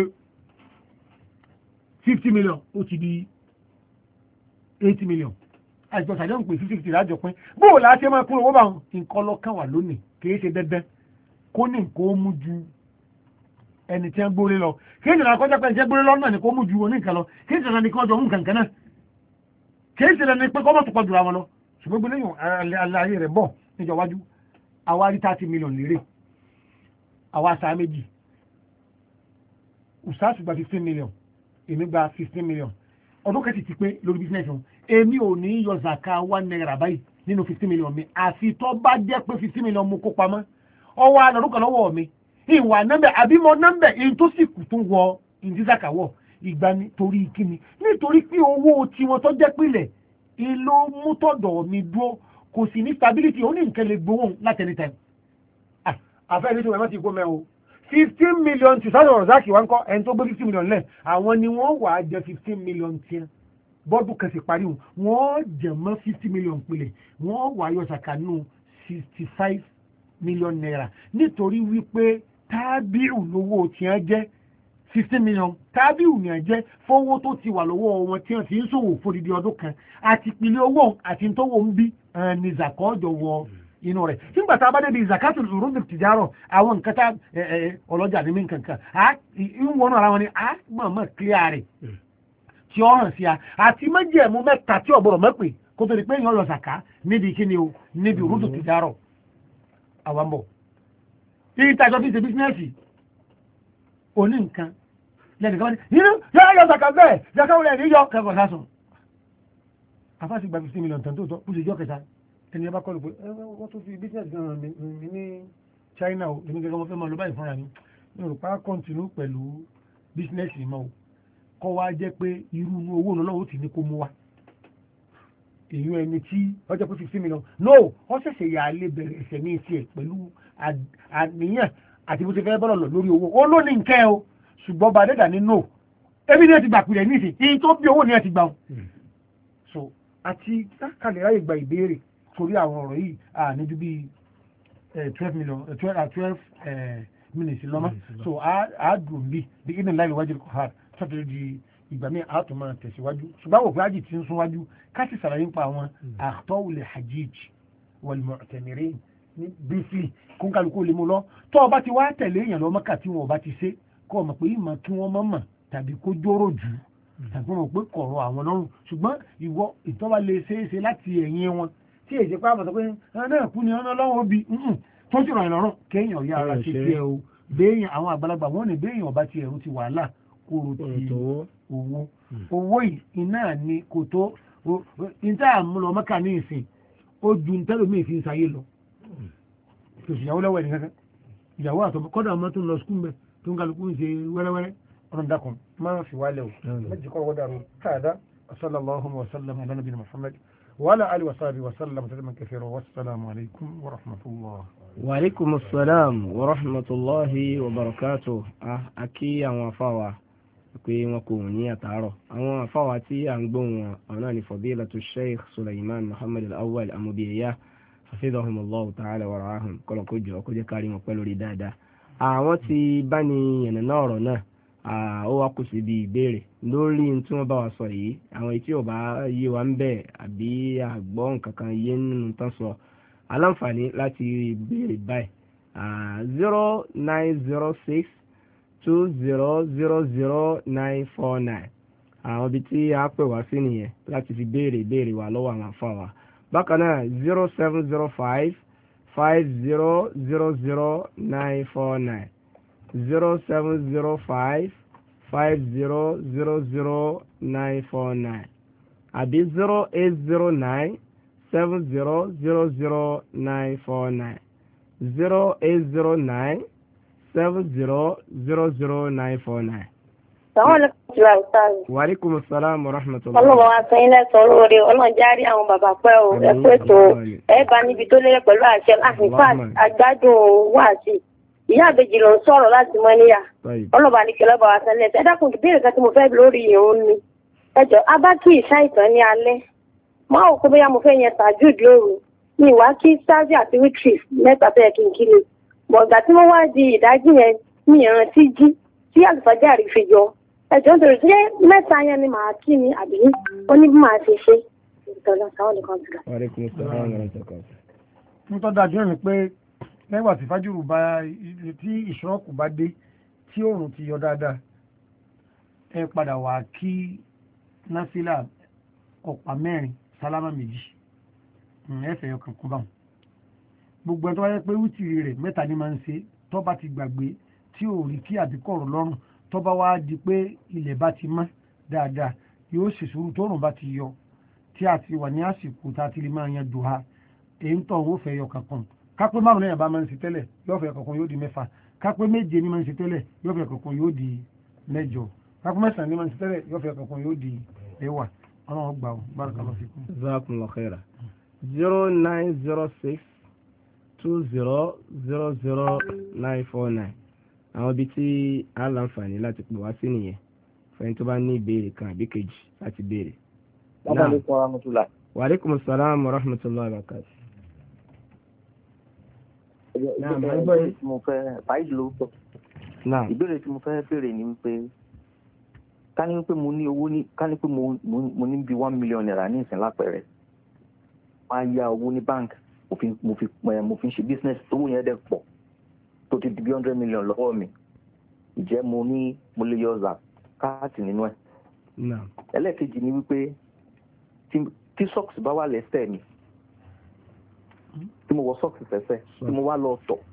fifty million ó ti di eighty million àìsàn ṣàdéhùn pé fifty fifty lájọ pín bóò láti máa kún owó bá wọn nǹkan lọ́kàn wà lónìí kìí ṣe dandan kó ní nǹkan ó mú ju ẹni tí wọ́n gbóre lọ kìí ṣe àkọ́jà pé ẹni tí wọ́n gbóre lọ náà ni kó mú ju oníkan lọ kìí ṣe dandan ni kí wọ́n jọ mú nǹkan kan náà kìí ṣe dandan ni pé kọ́ mọ̀ tó pọ̀ jù àwọn lọ ṣùgbọ́n gbé lẹ́yìn aláyé rẹ̀ bọ̀ níjọ wájú àwa rí thirty million lérè àwa sa méjì ùsàsù gba fifteen million èmi gba fifteen million ọdún kẹsì ti pé lórí bísínẹ́sì wọn èmi ò ní yọ zaka one naira báyìí nínú fifty million mi àfi tó bá jẹ́ pé fifty million mo kó pamọ́ ọwọ́ alọ́dún kan lọ́wọ́ mi ìwà nọ́mbẹ̀ àbí mo nọ́mbẹ̀ èyí tó sì kù tó wọ ìdí zaka wọ̀ ìgbà nítorí kíni nítorí pé owó tiwọn tó jẹ́ pìlẹ̀ ìlò mútọ̀dọ̀ mi dúró kò sì ní stability ó ní nǹkan lè gbowó láti any time. àfẹ́ ní tí wọ́n má ti kó mẹ́ o fifteen million tí sáyọ̀ ọ̀záàkì wá ń kọ́ ẹni tó gbé fifteen million lẹ̀ àwọn ni wọ́n wà á jẹ fifteen million tiẹ̀ bọ́ọ̀dù kan sì parí wọn wọ́n jẹ̀ mọ́ fifty million pilẹ̀ wọ́n wà á yọ sàkánú sixty five million naira nítorí wípé tábìlù lówó tiẹ̀ jẹ́ fifteen million tábìlù yẹn jẹ́ fowó tó ti wà lọ́wọ́ wọn tí wọ́n ti ń ṣòwò fòdìdí ọdún kan àti ìpìlẹ̀ owó àti ìtọ́wò ń bí ní zakọ́jọ wọ inú rẹ̀ nígbà tá a bá débi zakatul urud tijaro àwọn nǹkan tá ọlọ́jà ní mí nǹkan á ń wọnú ara wọn ni á mọ̀ọ́mọ̀ clear rẹ̀ tí ó hàn sí a àti májẹ̀mú mẹ́ta tí ọ̀gbọ̀rọ̀ mẹ́pẹ́ kó tó di pé èèyàn lọ zaka níbi kíni o níbi urud tijaro àwọn bọ̀ ìtajọ́ fi ṣe bísínẹ́sì oní nǹkan lẹ́nu kan ní nínú yóò yọ zaka bẹ́ẹ̀ zaka wọlé ẹ̀rí yọ kẹfọ́ sásùn afásí gba fifteen million tán tó tọ́ bó ṣe jọ́ kẹta ẹni ẹbá kọlù pé wọ́n tó fi business gan mi ní China o èmi gẹ́gẹ́ wọ́n fẹ́ máa lọ báyìí fúnra ní ní òrùpá continue pẹ̀lú business mọ́ o kọ́ wá jẹ́ pé irú owó lọ́wọ́ ti ní kó mú wa èyí ẹni tí wọ́n jẹ́ pé fifteen million no wọ́n ṣẹ̀ṣẹ̀ yà á lè bẹ̀rẹ̀ ẹ̀sẹ̀ ní ìsì ẹ̀ pẹ̀lú àníyàn àti bó ti fẹ́ bọ́lọ̀ lọ lórí owó ó ló ní nkẹ́ o ṣùgbọ́n bá dẹ́dà ní no ebi ní ẹ ti gbà pilẹ̀ ní ìsìn iye tó bí owó ní ẹ ti gbà wọn. so àti kàlẹ́ ráyè gba ìbéèrè torí àwọn ọ̀rọ̀ yìí à níjú bíi twelve million twelve minutes lọ́mọ so a dùn bí bí inú láì wájú kò hard sọ́tẹ̀lẹ́ di ìgbà míì a tún máa tẹ̀síwájú ṣùgbọ́n àwọn òpin àjì ti ń súnwájú ká sì sàlàyé nípa àwọn àtọ́wùlẹ̀ hajj wal-mu'tamirin ní briefly kó ń kálukú lè mú lọ tó o bá ti wá tẹ̀lé èèyàn lọ Mẹ́kà tí wọn ò bá ti ṣe kó o mọ̀ pé ìmọ̀ kí wọ́n mọ̀ mọ̀ tàbí kó jóró jù tàbí wọ́n mọ̀ pé kọ̀rọ̀ àwọn lọ́rùn ṣùgbọ́n ìwọ ìtọ́ba lè ṣe é ṣe láti ẹ̀yìn wọn tí èyí pé àbọ̀tọ̀ pé ẹ náà kú ni ọ̀nà lọ́wọ́ ó bi tó sì ràn lọ́rùn kéèyàn ya ara ṣe tiẹ̀ o béèyàn àwọn àgbàlagbà wọn ní béèyàn ọba ti ẹ̀rù ti wàhálà kóró ti owó owó yìí iná ni kò tó níta àmúlò Mẹ́kà ní ìsìn ó ju ntẹ́lómi fi ń sayé lọ tòṣì ìyàwó lọ́wọ́ ẹ̀nìkan kan ìyàwó àtọ́ kọ́dà ọmọ tó ń lọ skúl mẹ́ tó ń kálukú ń ṣe wẹ́rẹ́wẹ́rẹ́ ọ̀nà dákan máa fi wálẹ̀ o méjì kọ́ wọ́n dàrú káàdá sallallahu wa sallam ala nabiyina Muhammad wa ala alihi wa sahbihi wa sallam tasliman kathira wa assalamu alaykum wa rahmatullah. wa alaykum assalam wa rahmatullahi wa barakatuh. Akí àwọn afáwa pé wọn kò ní àtàárọ̀ àwọn afáwa tí à ń gbóhùn wọn àwọn náà ni fadilatu Sheikh Sulaiman Muhammad al-Awwal Amubiya hafidhahumullahu ta'ala wa ra'ahum kọlọ̀ kó jọ kó jẹ́ kárí wọn pẹ́ lórí dáadáa. àwọn tí bá ní yànnàná ọ̀rọ̀ náà ó wá kù síbi ìbéèrè lórí tí wọ́n bá wa sọ yìí àwọn tí ò bá yé wa ń bẹ̀ àbí àgbọ̀ nǹkan kan yé nínú tán sọ aláǹfààní láti béèrè báyìí zero nine zero six two zero zero zero nine four nine àwọn ibi tí a pè wá sí nìyẹn láti fi béèrè ìbéèrè wa lọ́wọ́ àwọn afọ wa. bákan náà zero seven zero five five zero zero zero nine four nine zero seven zero five five zero zero zero nine four nine àbí zero eight zero nine seven zero zero zero nine four nine zero eight zero nine seven zero zero zero nine four nine. Sàwọn ọlọ́pàá ti wà ìsáàlù. Wa alaikum salaam wa rahmatullah. Ọlọ́run wa sọ ilé sọ lórí ọlọ́run járí àwọn bàbá pẹ́ o ẹ̀kọ́ ètò ẹ̀ bá níbi tó lérè pẹ̀lú àṣẹ àfífà àgbádùn wáàsí. Ìyá àbèjì ló ń sọ̀rọ̀ láti mọ́ níyà. Ọlọ́ba ní kí ọlọ́ba wa sẹ́lẹ̀ ẹ dákun ìbéèrè kan tí mo fẹ́ lórí ìhun ni. Ẹ jọ abá kí ìṣàìsàn ní alẹ́. Mo á wò pé bóyá mo fẹ́ yẹn tàjúd lóru. Mi ìwá kí sáàsì àti wítìrì mẹ́ta fẹ́ kí n kiri. Bọ̀dà tí mo wá di ìdájí yẹn ní ìrántí jí tí àlùfájàrí fi yọ. Ẹ̀jọ̀ nítorí ṣé mẹ́ta yẹn ni màá kí ni àbí ó ní bí màá ṣe ṣe. Ìtọ́lá sáwọn nìkan ti rà. Mo tọ́ dájú rẹ̀ pé lẹ́gbà tí fájúrù bá tí ìṣọ́ọ̀kù bá dé tí oòrùn ti yọ dáadáa ẹ padà wà kí náfìlà ọ̀pá mẹ́rin sálámà méjì ẹ̀fẹ̀ ọkàn kún báwọn. Gbogbo ẹ̀ tó wáyé pé wítìrì rẹ̀ mẹ́ta ni máa ń ṣe tó bá ti gbàgbé tí ò rí kí àbíkọ̀rọ̀ lọ́rùn tó bá wá di pé ilẹ̀ bá ti mọ́ dáadáa yóò sì sùúrù tóòrùn bá ti yọ tí a ti wà ní àsìkò tá a ti lè máa yan dùhà èyí ń tọ̀ ó fẹ́ yọ kankan kápẹ́ márùn lẹ́yìn bá máa ń ṣe tẹ́lẹ̀ yóò fẹ́ kankan yóò di mẹ́fà kápẹ́ méje ní máa ń ṣe tẹ́lẹ̀ yóò fẹ́ kankan yóò di mẹ́jọ kápẹ́ mẹ́sàn-án ní máa ń ṣe tẹ́lẹ̀ yóò fẹ́ kankan yóò di ẹ̀wà ọlọ́run gbà ó barakallahu fikum. jazakumullahu khaira zero nine zero six two zero zero zero nine four nine àwọn ibi tí a láǹfààní láti pè wá sí nìyẹn fẹ́ni tó bá ní ìbéèrè kan àbí kejì láti béèrè. Wa alaikum salaam wa rahmatullahi wa barakatuh. ìbéèrè tí mo fẹ́ báyìí ló sọ. ìbéèrè tí mo fẹ́ béèrè ni pé ká ní pé mo ní owó ní ká ní pé mo ní bí one million naira ní ìsìn lápẹ̀rẹ̀ máa ya owó ní bank mo fi mo fi mo fi ń ṣe business owó yẹn dẹ̀ pọ̀ tó ti di bí hundred million lọ́wọ́ mi ìjẹ́ mo ní mo lè yọ zakati nínú ẹ̀. ẹlẹ́ẹ̀kejì ni wípé tí socks bá wà lẹ́sẹ̀ mi tí mo wọ socks fẹsẹ̀ tí mo wá lọ tọ̀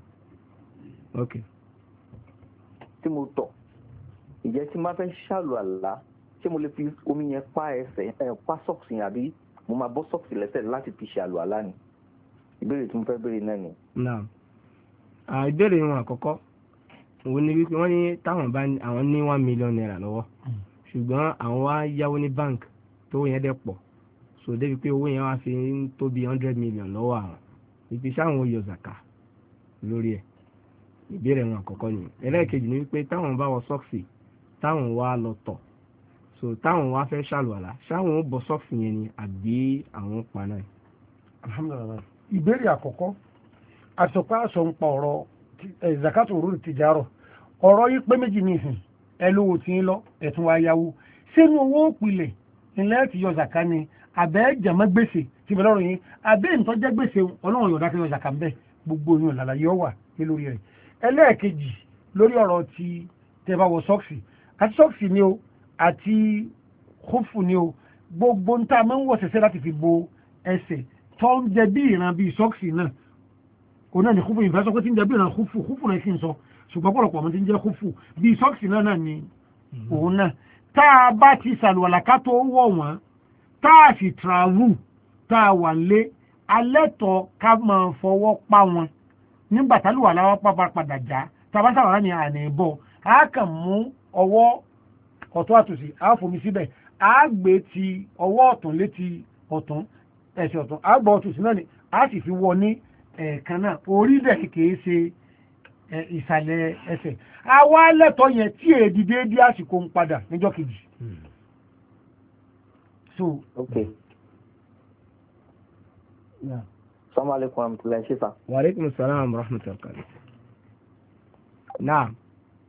tí mo tọ̀ ìjẹ́ tí máa fẹ́ ṣàlù àlá ṣé mo lè fi omi yẹn pa ẹsẹ̀ ẹ̀ pa socks yẹn àbí mo máa bọ́ socks lẹ́sẹ̀ láti fi ṣàlù àlá ni ìbéèrè tí mo fẹ́ béèrè náà ni. ìbéèrè wọn àkọ́kọ́ òun ni wípé wọ́n ní táwọn bá àwọn ní one million naira lọ́wọ́ ṣùgbọ́n àwọn wá yáwó ní bank tó yẹn dẹ̀ pọ̀ so débi pé owó yẹn wá fi ń tó bí hundred million lọ́wọ́ àwọn ìpè sáwọn oyè zaka lórí ẹ̀ ìbéèrè wọn àkọ́kọ́ ni ẹlẹ́ẹ̀kejì ni wípé táwọn bá wọ sọ́ọ̀sì táwọn wá lọ tọ̀ so táwọn wá fẹ́ ṣàlùwàlá ṣáwọn ó bọ sọ́ọ̀sì yẹn ni àbí àwọn pa náà. alhamdulilayi ìbéèrè àkọ́kọ́ àsopá àsọ ń pa ọ̀rọ̀ zakato òru tìjárọ̀ ọ̀rọ̀ yìí pé méjì ní ìsìn ẹ lówó tí ń lọ ẹ̀tún wa yáwó sínú owó òpìlẹ̀ ilẹ̀ ti yọ zaka ni àbẹ́ jàmọ́ gbèsè ti bẹ̀rẹ̀ ọ̀rọ̀ yín àbẹ́ ìtọ́jẹ́ gbèsè ọlọ́run yọ̀dá kẹyọ zaka mbẹ́ gbogbo yín ọ̀làlà yọ wà ní lórí rẹ̀ ẹlẹ́ẹ̀kejì lórí ọ̀rọ̀ ti tẹ́bà wọ sọ́ọ̀sì àti sọ́ọ̀sì ni o àti kófù ni o gbogbo ń tá a máa ń wọ̀ sẹ̀sẹ̀ láti fi bo ẹsẹ̀ tó ń jẹ bí ìran bíi sọ́ọ̀sì náà òun náà ni kófù ìfẹ́ sọ pé tí ń jẹ bí ìran kófù kófù náà kì í sọ ṣùgbọ́n pọ̀lọpọ̀ ọmọ tí ń jẹ́ kófù bíi sọ́ọ̀sì náà náà ni òun náà tá a bá ti sàlùwàlà ká tó wọ̀ wọ́n tá a sì travel tá a wà lé alẹ́tọ̀ ká máa fọwọ́ pa wọn nígbà tálùwàlà wọn pàpà padà já tàbá sàwárà ní àná ìbọ̀ a kàn mú ọwọ́ ọ̀tún àtòsí a fomi síbẹ̀ a gbé ti ọwọ́ ọ̀tún létí ọ̀tún ẹsẹ̀ ọ̀tún a gbọ́ ọ̀tún sí náà ni a sì fi wọ ní ẹ̀ẹ̀kan náà orí dẹ̀ kìí ṣe ìsàlẹ̀ ẹsẹ̀ àwa lẹ́tọ̀ yẹn tí èdè déédé àsìkò ń padà níjọ́ kejì. so okay. Yeah. Assalamu alaikum warahmatullahi shifa. Wa alaikum assalam warahmatullahi. Naam.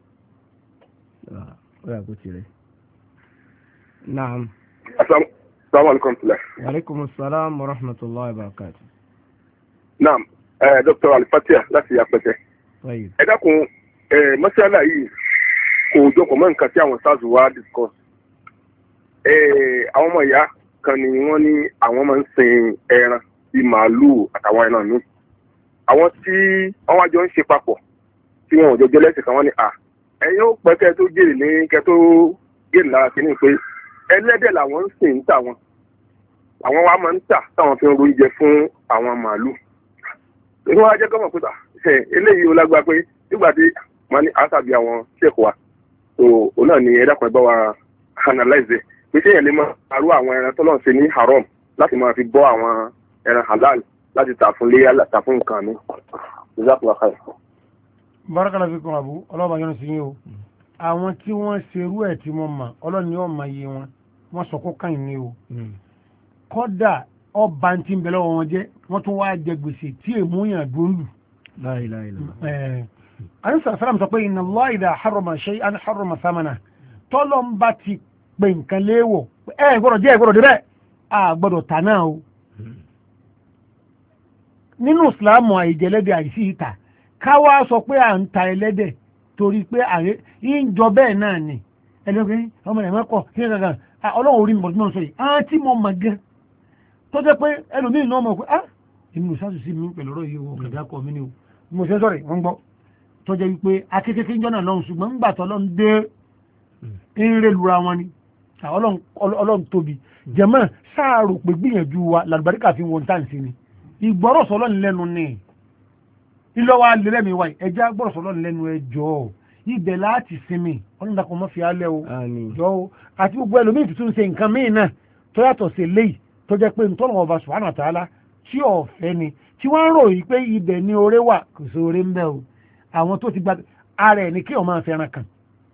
Wa ya kutire. Naam. Assalamu alaikum warahmatullahi. Wa alaikum assalam warahmatullahi wabarakatuh. Naam, eh Doctor Al-Fatiha láti Apẹtẹ. Right. Ẹ dákun eh masala yìí kò jọ ko mọ́ nǹkan tí àwọn stars wa discuss. Eh àwọn ọmọ ìyá kan ni wọ́n ní àwọn máa ń sin ẹran bí màálù àtàwọn ẹran mi. Àwọn tí wọ́n wá jọ ń ṣe papọ̀ tí wọn ò jọ jẹ́ lẹ́sìn kan wọ́n ní à ẹ̀yin ó pẹ́ kẹ́ tó jèrè ní kẹ́ tó jèrè lára kìíní pé ẹlẹ́dẹ̀ làwọn ń sìn ń tà wọn. Àwọn wa máa ń tà táwọn fi ń ro oúnjẹ fún àwọn màálù. Ìwọ́n á jẹ́ kọ́mọ̀ pé ṣe eléyìí ó lágbá pé nígbà tí wọ́n ní àṣàbí àwọn ṣèkù wa tó òun náà ni ẹ̀dá kan ẹ̀ bá wa analyze pé ṣé èèyàn lè máa arú àwọn ẹran tó lọ́n ṣe ní haram láti máa fi bọ́ àwọn ẹran halal láti tà fún léyà tà fún nǹkan mi. Bárakàlá fi kún àbú ọlọ́ọ̀bá yọ́nù sí yín o àwọn tí wọ́n ṣerú ẹ̀ tí wọ́n mọ̀ ọlọ́ni ọmọ iye wọn wọ́n sọ kó kàn ní o kọ́dà ọba tí ń bẹ lọ́wọ́ wọn jẹ́ wọ́n tún wá jẹ gbèsè tí èmú yàn dúndù. àyíṣà sàrám sọ pé inna Allah idha harrama shay'an harrama thamana tọ́lọ́ ń bá ti pè nǹkan léèwọ̀ ẹ gbọ́dọ̀ jẹ́ ẹ gbọ́dọ̀ débẹ̀ a gbọ́dọ̀ tà náà o. nínú ìsìlámù àìjẹlẹ́dẹ̀ àìsí ìta káwá sọ pé à ń ta ẹlẹ́dẹ̀ torí pé àrẹ ìjọ bẹ́ẹ̀ náà ni ẹlẹ́gbẹ́ ọmọ rẹ̀ mẹ́kọ̀ kí ní kankan ọlọ́run orí mi bọ̀ tí wọ́n sọ yìí àwọn tí mo mọ̀ gan tó jẹ́ pé ẹlòmíì náà mọ̀ pé ah èmi ò sáàtù sí mi pẹ̀lú ọ̀rọ̀ yìí o kẹ̀dá kọ mi ni o mo ṣe sọ̀rọ̀ wọ́n gbọ́ tó jẹ́ wípé akékèké ń jọ́nà lọ́hùn ṣùgbọ́n ńgbà tó ọlọ́run dé ń rè lura wọn ni ọlọ́run tóbi jẹ̀mọ́ sáàrò pé gbìyànjú wa làlùbáríkà fi wọn táǹsì ni ìgbọ́rọ̀sọ ọlọ́run lẹ́nu ni ìlọ́wọ́ alẹ́rẹ́mi wáyé ẹja gbọ́rọ̀sọ ọlọ́run lẹ́nu ẹjọ́ ibẹ̀ láti sinmi ọlọ́run dàpọ̀ mọ́ fi alẹ́ o jọ o àti gbogbo ẹlòmíì tuntun ṣe nǹkan míì náà tó yàtọ̀ sí eléyìí tó jẹ́ pé ntọ́nà ọba subhanahu wa ta'ala tí ọ̀fẹ́ ni tí wọ́n ń ròyìn pé ibẹ̀ ni oore wà kò sí oore ń bẹ o àwọn tó ti gba ara ẹ̀ ní kí ọmọ afẹ́ràn kan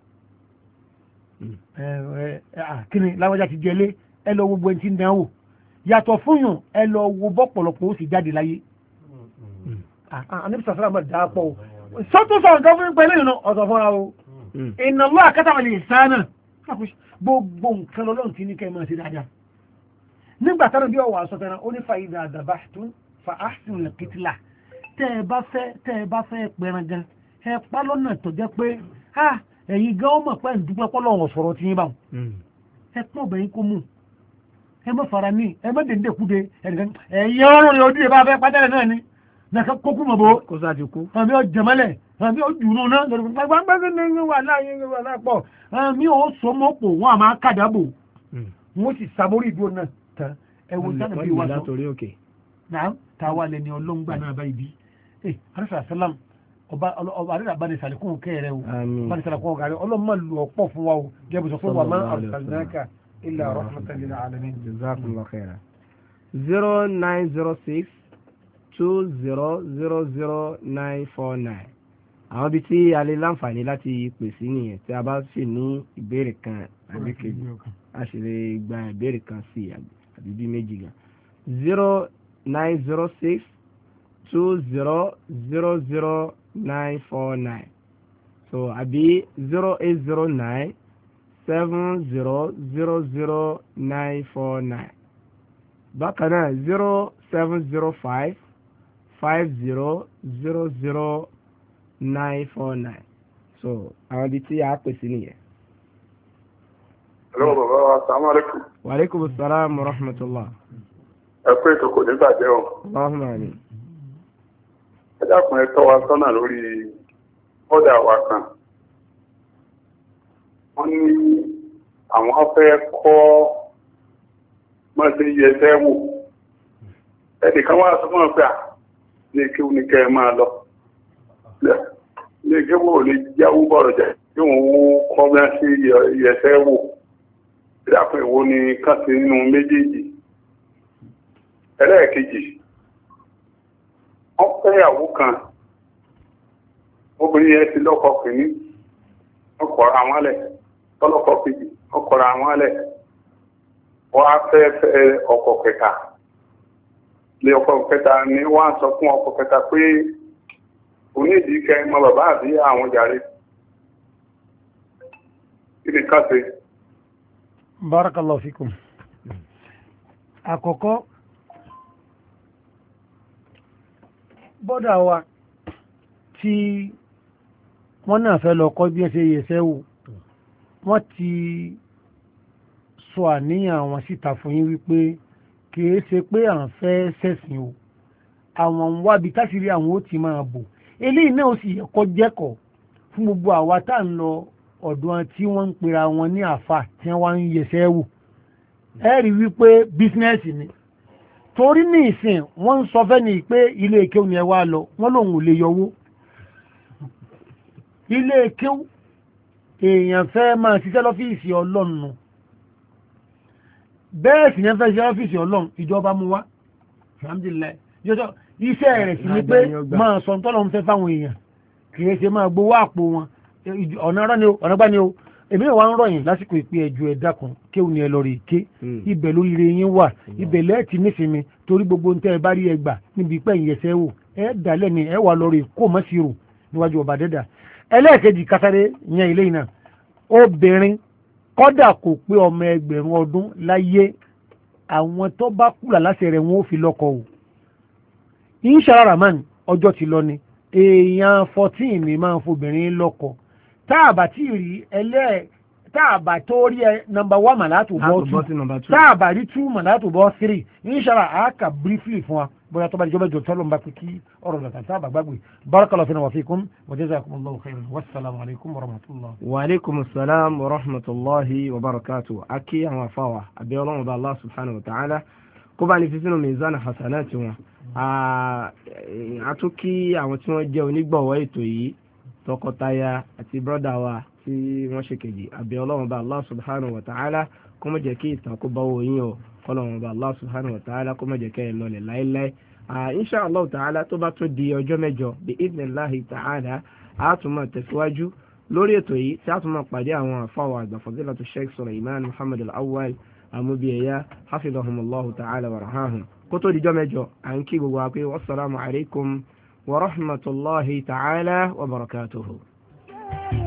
kí ni láwọ́jà ti jẹlé ẹ lọ gbogbo ẹni tí ń dánwò yàtọ̀ fúnyùn ẹ lọ wo bọ́pọ̀lọpọ̀ ó sì jáde láyé anibisa sara ma daa pọ̀ o sọ́tún sọ̀rọ̀ nǹkan fún pẹ̀lú ìrìnà ọ̀sọ̀ fúnra o inna Allah kataba al-ihsana gbogbo nǹkan lọ́lọ́run ti ní kẹ́ máa ṣe dáadáa nígbà táwọn bí ọwọ́ àṣọ fẹ́ràn ó ní fa idha dabahtum fa ahsinu al-qitla tẹ́ ẹ bá fẹ́ tẹ́ ẹ bá fẹ́ pẹran gan ẹ pa lọ́nà tó jẹ́ pé ha ẹ̀yin gan ọmọ pẹ́ ń dúpẹ́ pọ́ lọ́wọ́ sọ̀rọ̀ tí yín bá wọn ẹ pọ́n ọbẹ̀yìn kó mú ẹ má fara ní ẹ má dèndé kúde ẹnìkan ẹ̀yin ọ̀rọ̀ rẹ̀ ojú ẹ bá fẹ́ pátẹ́rẹ̀ náà ni nàka kókú mọ̀ bó kó sáà ti kú àmì ọ jẹmọ́lẹ̀ àmì ọ jùnú náà gbàgbàgbà ní wà láàyè wà lápọ̀ àmì ọ sọmọ́pọ̀ wọn àmà kàdàbò wọn sì sàmórí ìdúró náà tán ẹwọ sáà bí wà sọ náà táwa lẹni ọlọ́ngbà náà báyìí bí ẹ alẹ́sà sálám ọba àdúrà bá ní sàlékún kẹrẹ o bá ní sàlékún ọgá rẹ ọlọ́mọ lu ọ̀pọ̀ fún wa o jẹ́bi sọ fún wa máa arsalnaka illa rahmatan lil alamin. jazakumullahu khairan. zero nine zero six two zero zero zero nine four nine àwọn ibi tí a lè láǹfààní láti pè sí nìyẹn tí a bá sì ní ìbéèrè kan àbí kejì a sì lè gba ìbéèrè kan sí àbí bí méjì gan zero nine zero six two zero zero zero nine four nine so àbí zero eight zero nine seven zero zero zero nine four nine bákan náà zero seven zero five five zero zero zero nine four nine so àwọn ibi tí a pè sí nìyẹn. hello bàbá wa assalamu alaikum. wa alaikum assalam wa rahmatullah. ẹ pé ètò kò ní bàjẹ́ o. Allahumma amin. ẹ dákun ẹ tọ́ wa sọ́nà lórí ọ̀dà wa kan. wọ́n ní àwọn fẹ́ kọ́ máa ṣe yẹsẹ́ wò. ẹnìkan wá sọ fún ọ pé à ní kí ní kẹ́ ẹ máa lọ. ní kí wọ́n ò lè jáwó bọ̀rọ̀ jẹ́ kí wọ́n wó kọ́ bí wọ́n ṣe yẹsẹ́ wò. ẹ dákun èwo ni kàn sí nínú méjèèjì. ẹlẹ́ẹ̀kejì wọ́n fẹ́yàwó kan obìnrin yẹn ti lọ́kọ kìíní wọ́n kọ̀ra wọn lẹ̀ tọ́lọ́kọ kejì wọ́n kọ̀ra wọn lẹ̀ wọ́n á fẹ́ fẹ́ ọkọ kẹta lé ọkọ kẹta ni wọ́n á sọ fún ọkọ kẹta pé onídìí kẹ mọ bàbá àbí àwọn jàre kí ni ká ṣe. Barakallahu fikum. Àkọ́kọ́ bọ́dà wa tí wọ́n náà fẹ́ lọ kọ́ bí ẹ ṣe yẹsẹ́ wò wọ́n ti sọ àníyàn wọn síta fún yín wípé kìí ṣe pé à ń fẹ́ ṣẹ̀sìn o àwọn ń wábi káṣírí àwọn ó ti máa bò eléyìí náà ó sì yẹ kó jẹ́kọ̀ọ́ fún gbogbo àwa tá à ń lọ ọ̀dọ̀ tí wọ́n ń pera wọn ní àfà tí wọ́n ń yẹsẹ́ wò ẹ rí wípé bísínẹ́sì ni torí ní ìsìn wọ́n ń sọ fẹ́ ní pé ilé ìkéwù ni ẹ wá lọ wọ́n lòun ò lè yọwó ilé ìkéwù èèyàn fẹ́ máa ṣiṣẹ́ lọ́fíìsì ọlọ́run bẹ́ẹ̀ sì ní fẹ́ ṣiṣẹ́ lọ́fíìsì ọlọ́run ìjọba mú wá alhamdulillah iṣẹ́ rẹ̀ sì ni pé máa sọ tọ́lọ́ ń fẹ́ fáwọn èèyàn kì í ṣe máa gbowó àpò wọn ọ̀nà ọ̀rọ̀ ni o ọ̀nà gbá ni o èmi náà wá ń ròyìn lásìkò ìpín ẹ̀jọ̀ ẹ̀dá kan kéwù ni ẹ lọ rí ké ibẹ̀ lóríire yín wà ibẹ̀ lẹ́ẹ̀tì nísìnyí torí gbogbo ń tẹ́ ẹ bá rí ẹgbà níbi pẹ́ ìyẹsẹ́ wò ẹ dálẹ̀ ni ẹ wà lọ rí kó mọ́ sí rò níwájú ọba dẹ́dà ẹlẹ́ẹ̀kejì kásáré yẹn ilé iná obìnrin kọ́dà kò pé ọmọ ẹgbẹ̀rún ọdún láyé àwọn tó bá kúrà láṣẹ rẹ̀ wọ́n ó fi lọ́kọ o inshallah rahman ọjọ́ ti lọ ni èèyàn fourteen ni máa ń fobìnrin lọ́kọ táàbà tí rí ẹlẹ́ táàbà tó rí ẹ nọmba one màlátò bọ́ two táàbà rí two màlátò bọ́ three inshallah àákà briefly fún wa bóyá tó bá jọba jọ tọ́lọ́ bá kí ọ̀rọ̀ lọ́tà táàbà gbàgbé barakallahu fina wa fikum wa jazakumullahu khairan wassalamu alaikum wa rahmatullah. wa alaikum assalam wa rahmatullahi wa barakatuh akí àwọn afáwà àbí ọlọ́run bá Allah subhanahu wa ta'ala kó bá ní fi sínú mizan hasanati wọn àtúnkí àwọn tí wọ́n jẹ́ onígbọ̀wọ́ ètò yìí tọkọtaya àti brọ́dà wa tí wọ́n ṣe kejì àbí ọlọ́run bá Allah subhanahu wa ta'ala kó má jẹ́ kí ìtàn kó bá wọ yín o kọ́lọ́run bá Allah subhanahu wa ta'ala kó má jẹ́ kẹ́ ẹ lọlẹ̀ láéláé insha Allah ta'ala tó bá tó di ọjọ́ mẹ́jọ bí idhnillahi ta'ala a tún máa tẹ̀síwájú lórí ètò yìí tí a tún máa pàdé àwọn àfáwà àgbà fadilatu Sheikh Sulaiman Muhammad al-Awwal amúbíyẹyà hafidhahumullahu ta'ala wa rahahum kó tó di ọjọ́ mẹ́jọ à ń kí gbogbo wa pé wassalamu alaikum ورحمة الله تعالى وبركاته.